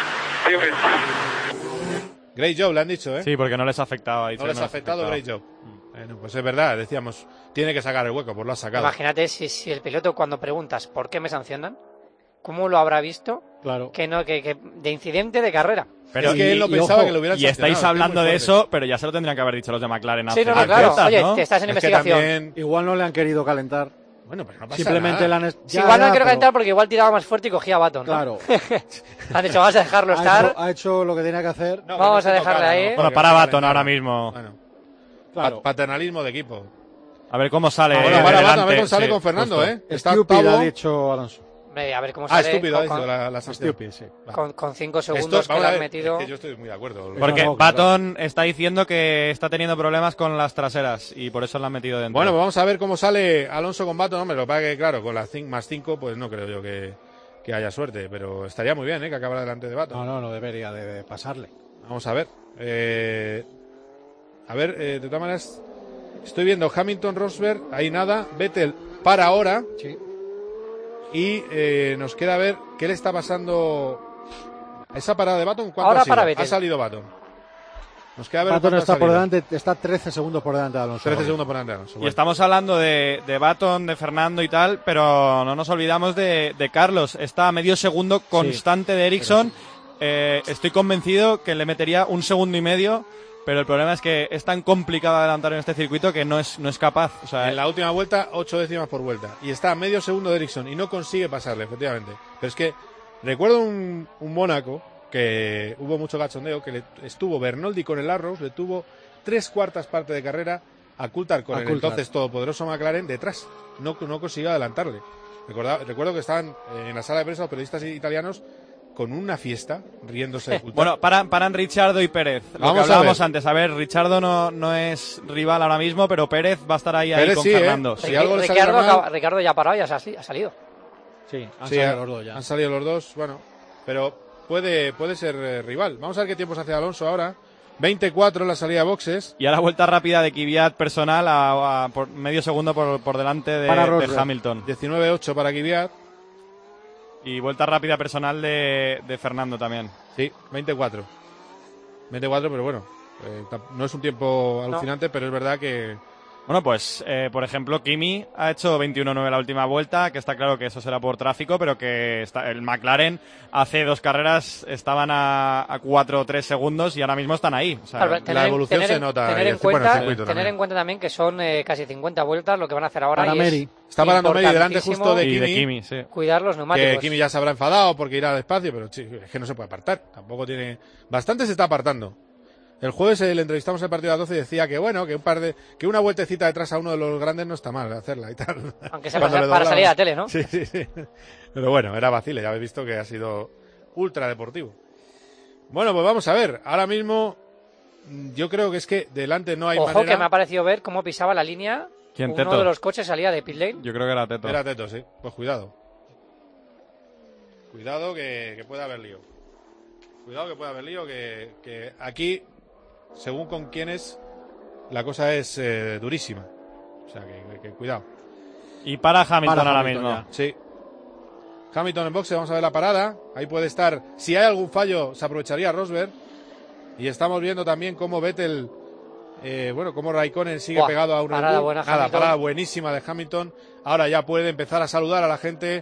Great job, le han dicho, ¿eh?
Sí, porque no les ha afectado.
No les ha afectado, great job. Bueno, pues es verdad, decíamos, tiene que sacar el hueco, pues lo ha sacado.
Imagínate si, si el piloto cuando preguntas ¿por qué me sancionan? ¿Cómo lo habrá visto?
Claro.
Que no, que, que de incidente de carrera.
Pero
es que él no pensaba que lo hubieran
Y estáis
sancionado,
hablando
estoy muy
de
fuerte.
eso, pero ya se lo tendrían que haber dicho los de McLaren.
Sí,
hace
no, no,
unas
claro.
vueltas,
Oye,
¿no?
que estás en
Es que
investigación.
también-
Igual no le han querido calentar.
Bueno, pero no pasa
Simplemente
nada.
le han... es-
Si
Ya,
igual no
ya,
quiero
pero
calentar porque igual tiraba más fuerte y cogía a Baton, ¿no?
Claro.
Han dicho, vamos a dejarlo
Ha
estar.
hecho, ha hecho lo que tenía que hacer.
No,
Vamos
que no
a
se
dejarle
tocara,
ahí.
¿no?
Bueno,
Porque
para
no se
Baton
calentara.
ahora mismo.
Bueno,
Claro.
pa- paternalismo de equipo.
A ver cómo sale.
Ah, bueno,
eh,
para Baton, a
delante,
ver cómo sale
sí,
con Fernando,
justo.
¿eh? Está
Estúpido,
octavo.
ha dicho Alonso.
Hombre, a ver cómo
Ah,
sale.
estúpido, ha
con,
dicho la, la sanción.
Estúpido, sí.
con, con cinco
Esto,
segundos que
vamos
le
a
han
ver,
metido.
es que yo estoy muy de acuerdo.
Porque
No, claro.
Baton está diciendo que está teniendo problemas con las traseras y por eso lo han metido dentro.
Bueno, pues vamos a ver cómo sale Alonso con Baton. Hombre, lo que pasa es que, claro, con las cinco, más cinco, pues no creo yo que, que haya suerte. Pero estaría muy bien, ¿eh? Que acabara delante de Baton.
No, no, no debería de, de pasarle.
Vamos a ver. Eh, a ver, eh, de todas maneras, estoy viendo Hamilton, Rosberg, ahí nada. Vettel para ahora.
Sí.
Y eh, nos queda ver qué le está pasando a esa parada de Baton. ¿Cuánto
Ahora
ha sido?
para Vettel.
Ha salido Baton. Nos queda ver
Baton
cuánto ha
está por
salido.
delante, está trece segundos por delante de Alonso.
trece segundos por delante de Alonso.
Y
Bueno.
estamos hablando de, de Baton, de Fernando y tal, pero no nos olvidamos de, de Carlos. Está a medio segundo constante de Ericsson. Eh, estoy convencido que le metería un segundo y medio, pero el problema es que es tan complicado adelantar en este circuito que no es, no es capaz. O sea,
En la última vuelta, ocho décimas por vuelta. Y está a medio segundo de Ericsson y no consigue pasarle, efectivamente. Pero es que recuerdo un, un Mónaco que hubo mucho cachondeo, que le estuvo Bernoldi con el Arrows, le tuvo tres cuartas partes de carrera a Coulthard con
A
el
Coulthard.
entonces todopoderoso McLaren detrás. No, no consiguió adelantarle. Recordaba- recuerdo que estaban eh, en la sala de prensa los periodistas italianos con una fiesta, riéndose de Coulthard.
bueno, paran, paran Richardo y Pérez. Lo
Vamos
que
a
hablábamos
ver.
antes. A ver, Richardo no, no es rival ahora mismo, pero Pérez va a estar ahí, ahí
Pérez
con
sí, ¿eh?
Fernando.
Si
Riqui-
algo le saliera
Ricardo,
mal-
acaba- Ricardo ya ha parado, ya se ha, ha salido.
Sí, han
Sí,
salido
ha-
los dos ya.
Han salido los dos, bueno, pero puede, puede ser eh, rival. Vamos a ver qué tiempos hace Alonso ahora. veinticuatro en la salida de boxes.
Y ahora vuelta rápida de Kvyat personal a, a por medio segundo por, por delante de,
Para
de
Rosberg.
Hamilton.
diecinueve ocho para Kvyat.
Y vuelta rápida personal de, de Fernando también.
Sí, veinticuatro. veinticuatro, pero bueno, eh, tap- no es un tiempo alucinante, pero es verdad que...
Bueno, pues, eh, por ejemplo, Kimi ha hecho veintiuno nueve la última vuelta, que está claro que eso será por tráfico, pero que está, el McLaren hace dos carreras estaban a, a cuatro o tres segundos y ahora mismo están ahí. O sea,
Claro, tener,
evolución
tener
se
en-
nota
Tener,
ahí,
en,
el- bueno, el
cuenta,
circuito
tener
también.
en cuenta también que son eh, casi cincuenta vueltas lo que van a hacer ahora.
Para
y es
Mary.
Está parando Mary delante
importantísimo
justo de
y de
Kimi,
Kimi, sí.
Cuidar los neumáticos.
que Kimi ya se habrá enfadado porque irá despacio, pero sí, es que no se puede apartar. Tampoco tiene... Bastante se está apartando. El jueves eh, le entrevistamos el partido a las doce y decía que bueno, que un par de, que una vueltecita detrás a uno de los grandes no está mal hacerla y tal.
Aunque sea
Cuando
para,
le
para
doblaba.
salir a la tele, ¿no?
Sí, sí, sí. Pero bueno, era vacile, ya habéis visto que ha sido ultra deportivo. Bueno, pues vamos a ver. Ahora mismo mm, yo creo que es que delante no hay
Ojo
manera.
que me ha parecido ver cómo pisaba la línea.
¿Quién,
Uno
Teto?
de los coches salía de pit lane.
Yo creo que era Teto.
Era Teto, sí. Pues cuidado. Cuidado que, que puede haber lío. Cuidado que puede haber lío, que, que aquí, según con quién es, la cosa es eh, durísima. O sea, que, que- que cuidado.
Y para Hamilton
Para
ahora
Hamilton,
mismo.
ya.
Sí. Hamilton en boxe, vamos a ver la parada. Ahí puede estar. Si hay algún fallo, se aprovecharía Rosberg. Y estamos viendo también cómo Vettel, eh, bueno, cómo Raikkonen sigue
Buah,
pegado a un Red
parada
Bull.
buena,
Nada,
Hamilton.
parada buenísima de Hamilton. Ahora ya puede empezar a saludar a la gente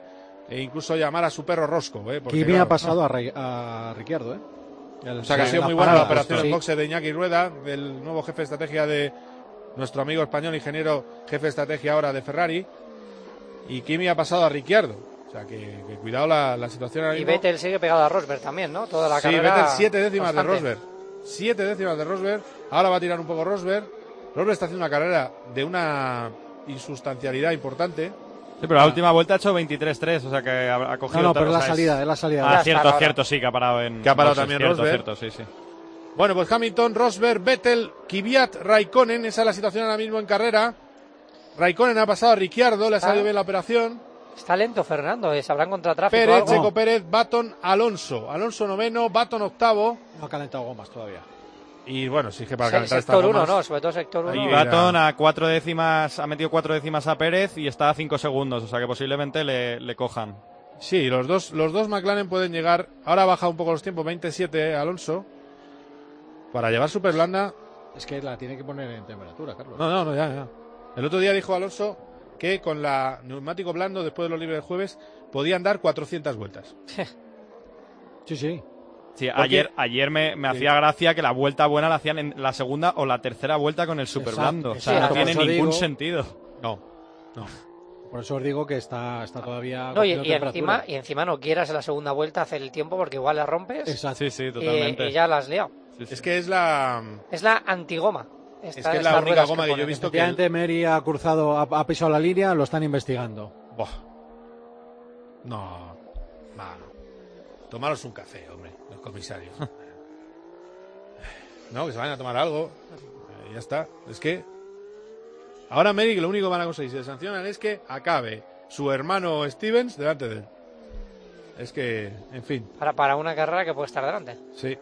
e incluso llamar a su perro Rosco. ¿eh? Porque,
Kimi
claro,
ha pasado a, Re, a Ricciardo, ¿eh? El,
o sea que ha sido muy buena la operación en boxe de Iñaki Rueda, del nuevo jefe de estrategia de nuestro amigo español, ingeniero jefe de estrategia ahora de Ferrari. Y Kimi ha pasado a Ricciardo. O sea que, que cuidado la, la situación ahora
Y
mismo.
Vettel sigue pegado a Rosberg también, ¿no? Toda la
Sí,
carrera.
Vettel siete décimas
constante.
de Rosberg. Siete décimas de Rosberg. Ahora va a tirar un poco Rosberg. Rosberg está haciendo una carrera de una insustancialidad importante.
Sí, pero la última vuelta ha hecho veintitrés tres, o sea que ha, ha cogido...
No, no, pero
o
es la
sea,
salida, es la salida.
Ah,
Ya
cierto,
está,
cierto, sí, que ha parado en...
Que ha parado
boxes,
también
cierto,
Rosberg.
cierto, sí, sí.
Bueno, pues Hamilton, Rosberg, Vettel, Kvyat, Raikkonen. Esa es la situación ahora mismo en carrera. Raikkonen ha pasado a Ricciardo, le ha salido
Ah.
bien la operación.
Está lento Fernando, ¿eh? ¿Se habrá encontrado tráfico o
Pérez,
algo?
Checo Pérez, Baton, Alonso. Alonso noveno, Baton octavo.
No ha calentado gomas todavía.
Y bueno, sí que para
Se-
calentar
sector
estas
uno,
gomas-
¿no? Sobre todo sector uno.
Y Baton a cuatro décimas, ha metido cuatro décimas a Pérez y está a cinco segundos, o sea que posiblemente le, le cojan.
Sí, los dos, los dos McLaren pueden llegar. Ahora ha bajado un poco los tiempos, veintisiete Alonso. Para llevar Super blanda.
Es que la tiene que poner en temperatura, Carlos.
No, no, no, ya, ya. El otro día dijo Alonso que con la neumático blando, después de los libres del jueves, podían dar cuatrocientas vueltas.
Sí, sí.
Sí,
Porque-
ayer, ayer me, me
Sí.
hacía gracia que la vuelta buena la hacían en la segunda o la tercera vuelta con el super
Exacto,
blando. O
sí,
sea, no
por
tiene
eso
ningún
digo-
sentido.
No, no.
Por eso os digo que está, está todavía.
No, y,
cogiendo
y encima,
temperatura.
y encima no quieras en la segunda vuelta hacer el tiempo porque igual la rompes
Exacto.
Sí, sí,
y,
totalmente.
y ya la has liado.
Es que es la.
Es la antigoma.
Es
Esta-
que es la
estas
única
ruedas
goma que yo he
ponen.
visto que.
Efectivamente, Mary ha cruzado, ha, ha pisado la línea, lo están investigando.
Buah. No. Va. Tomaros un café, hombre, los comisarios. No, que se vayan a tomar algo. Eh, ya está. Es que. Ahora Merrick lo único que van a conseguir si le sancionan es que acabe su hermano Stevens delante de él. Es que, en fin,
Para, para una carrera que puede estar delante.
sí.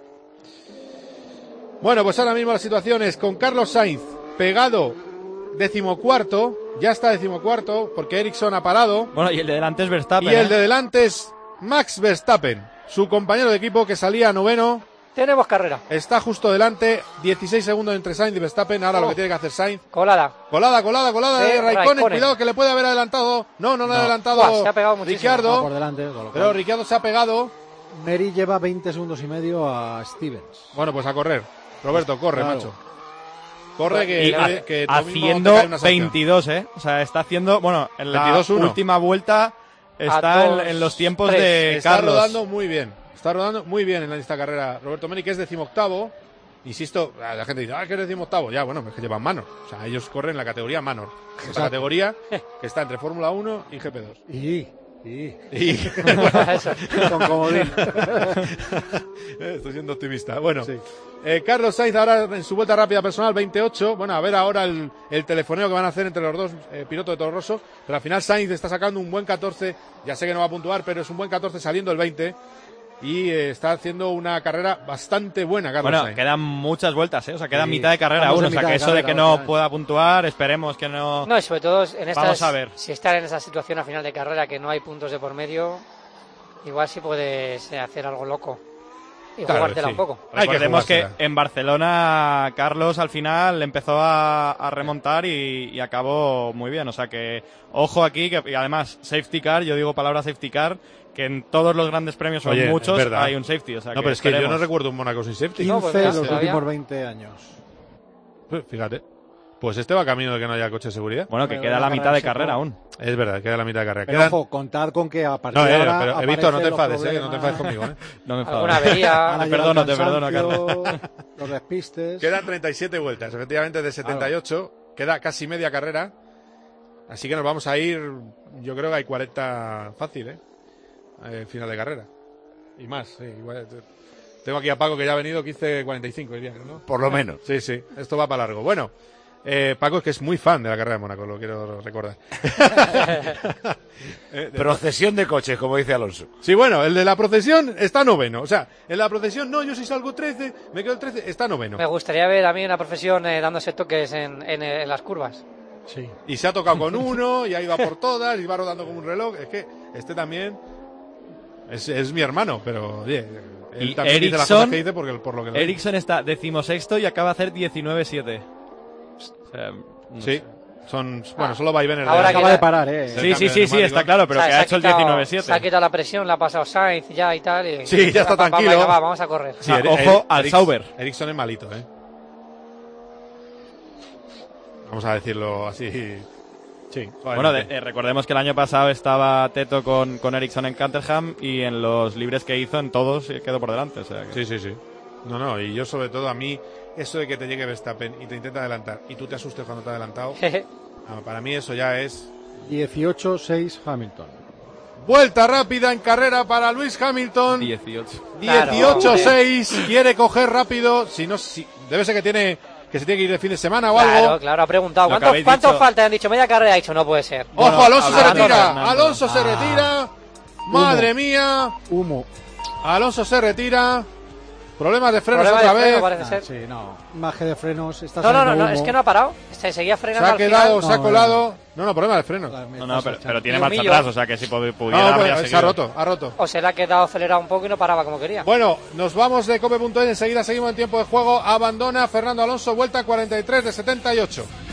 Bueno, pues ahora mismo la situación es con Carlos Sainz pegado decimocuarto. Ya está decimocuarto porque Ericsson ha parado.
Bueno, y el de delante es Verstappen.
Y el
¿eh?
de delante es Max Verstappen, su compañero de equipo que salía noveno.
Tenemos carrera.
Está justo delante, dieciséis segundos entre Sainz y Verstappen. Ahora lo
Oh.
que tiene que hacer Sainz.
Colada.
Colada, colada, colada
De
de Raikkonen.
Raikkonen.
Cuidado que le puede haber adelantado. No, no, no, ha adelantado
Buah, se ha pegado muchísimo.
Ricciardo.
Va por delante, con lo
Pero
cual,
Ricciardo se ha pegado.
Mary lleva veinte segundos y medio a Stevens.
Bueno, pues a correr. Roberto, corre,
Claro.
macho. Corre que,
Y
que,
ha-
que tú mismo te
haciendo
cae una sanción.
veintidós, ¿eh? O sea, está haciendo... Bueno, en la
veintidós uno.
última vuelta está en,
dos,
en los tiempos
tres.
de
Está
Carlos.
rodando muy bien. Está rodando muy bien en esta carrera. Roberto Meri, que es decimoctavo. Insisto, la gente dice, ah, que es decimoctavo. Ya, bueno, es que llevan Manor. O sea, ellos corren la categoría Manor. Esta
Exacto.
categoría que está entre Fórmula uno y G P dos.
Y, y,
Y...
con comodín.
Estoy siendo optimista. Bueno,
Sí.
eh, Carlos Sainz ahora en su vuelta rápida personal, veintiocho. Bueno, a ver ahora el, el telefoneo que van a hacer entre los dos eh, pilotos de Toro Rosso. Pero al final Sainz está sacando un buen catorce. Ya sé que no va a puntuar, pero es un buen catorce saliendo el veinte. Y eh, está haciendo una carrera bastante buena, Carlos
Bueno,
Sainz.
quedan muchas vueltas, ¿eh? O sea, queda
Sí,
mitad de carrera
estamos
aún.
en
O sea,
mitad
que
de
eso de
carrera,
que no
efectivamente.
pueda puntuar, esperemos que no...
No, y sobre todo en estas,
Vamos a ver.
si estar en esa situación a final de carrera que no hay puntos de por medio, igual sí puedes eh, hacer algo loco y
Claro,
jugártela
sí.
un poco.
Hay que
Recordemos que,
jugársela.
en Barcelona Carlos al final empezó a, a remontar y, y acabó muy bien. O sea que, ojo aquí, que y además, safety car, yo digo palabra safety car, que en todos los grandes premios son
Oye,
muchos,
es verdad.
hay un safety. O sea
No, pero es que yo no
esperemos.
recuerdo un Mónaco sin safety.
No, pues
quince
mira,
los
todavía-
últimos veinte años.
Pues fíjate. Pues este va camino de que no haya coche de seguridad.
Bueno, que
Pero
queda
una
la mitad
carrera
de
se
carrera
acabó.
aún.
Es verdad, queda la mitad de carrera.
Pero
Quedan-
ojo, contad con que a partir
No,
de
eh,
ahora
pero he visto, no te
aparecen los
enfades, eh, no te enfades
problemas.
conmigo, eh.
No me enfado.
Alguna avería.
Ahora
Te
llega
perdono,
el
te perdono,
cansancio, los despistes.
Quedan treinta y siete vueltas, efectivamente, de setenta y ocho. Queda casi media carrera. Así que nos vamos a ir, yo creo que hay cuarenta fácil, ¿eh? Eh, final de carrera. Y más, sí. Igual, te- tengo aquí a Paco que ya ha venido quince cuarenta y cinco, diría, ¿no?
Por lo menos.
Sí, sí, esto va para largo. Bueno, eh, Paco es que es muy fan de la carrera de Mónaco, lo quiero recordar. Eh, de-
Procesión de coches, como dice Alonso.
Sí, bueno, el de la procesión está noveno. O sea, en la procesión, no, yo si salgo trece, me quedo el trece, está noveno.
Me gustaría ver a mí una profesión eh, dándose toques en, en, en las curvas.
Sí.
Y se ha tocado con uno, y ha ido a por todas, y va rodando como un reloj. Es que este también es, es mi hermano, pero oye, él
Y
también dice las cosas
Ericsson,
que dice porque, por lo que lo
Ericsson está decimosexto y acaba de hacer diecinueve siete. O sea, no
Sí.
sé.
Son, bueno, solo vaivenes
Ahora
de
acaba de
parar, eh.
Sí, sí, sí, sí, está claro, pero
O sea,
que
se
ha
ha
hecho el
quitado-
diecinueve siete.
Se ha quitado la presión, la ha pasado Sainz ya y tal. Y,
Sí, ya está
Va, va,
tranquilo.
venga, va, vamos a correr.
Sí,
Ah,
Eri-
ojo
Eri-
al
Eriks-
Sauber.
Ericsson es malito, ¿eh? Vamos a decirlo así.
Sí.
Bueno, de- eh, recordemos que el año pasado estaba Teto con, con Ericsson en Caterham y en los libres que hizo en todos eh, quedó por delante. O sea que-
Sí, sí, sí. No, no, y yo sobre todo a mí, eso de que te llegue Verstappen y te intenta adelantar y tú te asustes cuando te ha adelantado, ah, para mí eso ya es...
dieciocho seis Hamilton.
Vuelta rápida en carrera para Lewis Hamilton.
dieciocho.
dieciocho seis, quiere coger rápido, si no, si, debe ser que tiene que se tiene que ir de fin de semana o algo.
Claro, claro, ha preguntado.
Lo que
¿Cuánto,
habéis
cuánto
dicho.
falta? Han dicho media carrera. Ha dicho, no puede ser.
Ojo, Alonso se
hablando
retira,
Fernando.
Alonso se
Ah.
retira. Madre mía.
Humo.
Alonso se retira. Problemas de frenos
Problema de
otra
freno,
vez.
parece
Ah,
ser.
sí, no. Maje de frenos. Está
No, no, no,
saliendo
no, es
humo.
que no ha parado. Se seguía
Se
frenando.
ha
al
quedado,
final.
se ha colado. No, no, problema de freno.
No, no, pero, pero tiene
Y un
marcha
millo.
atrás, o sea que si pu- pudiera
No,
habría
pues, se
seguido.
ha roto, ha roto.
O se le ha quedado acelerado un poco y no paraba como quería.
Bueno, nos vamos de cope punto es, enseguida seguimos en tiempo de juego. Abandona Fernando Alonso, vuelta cuarenta y tres de setenta y ocho.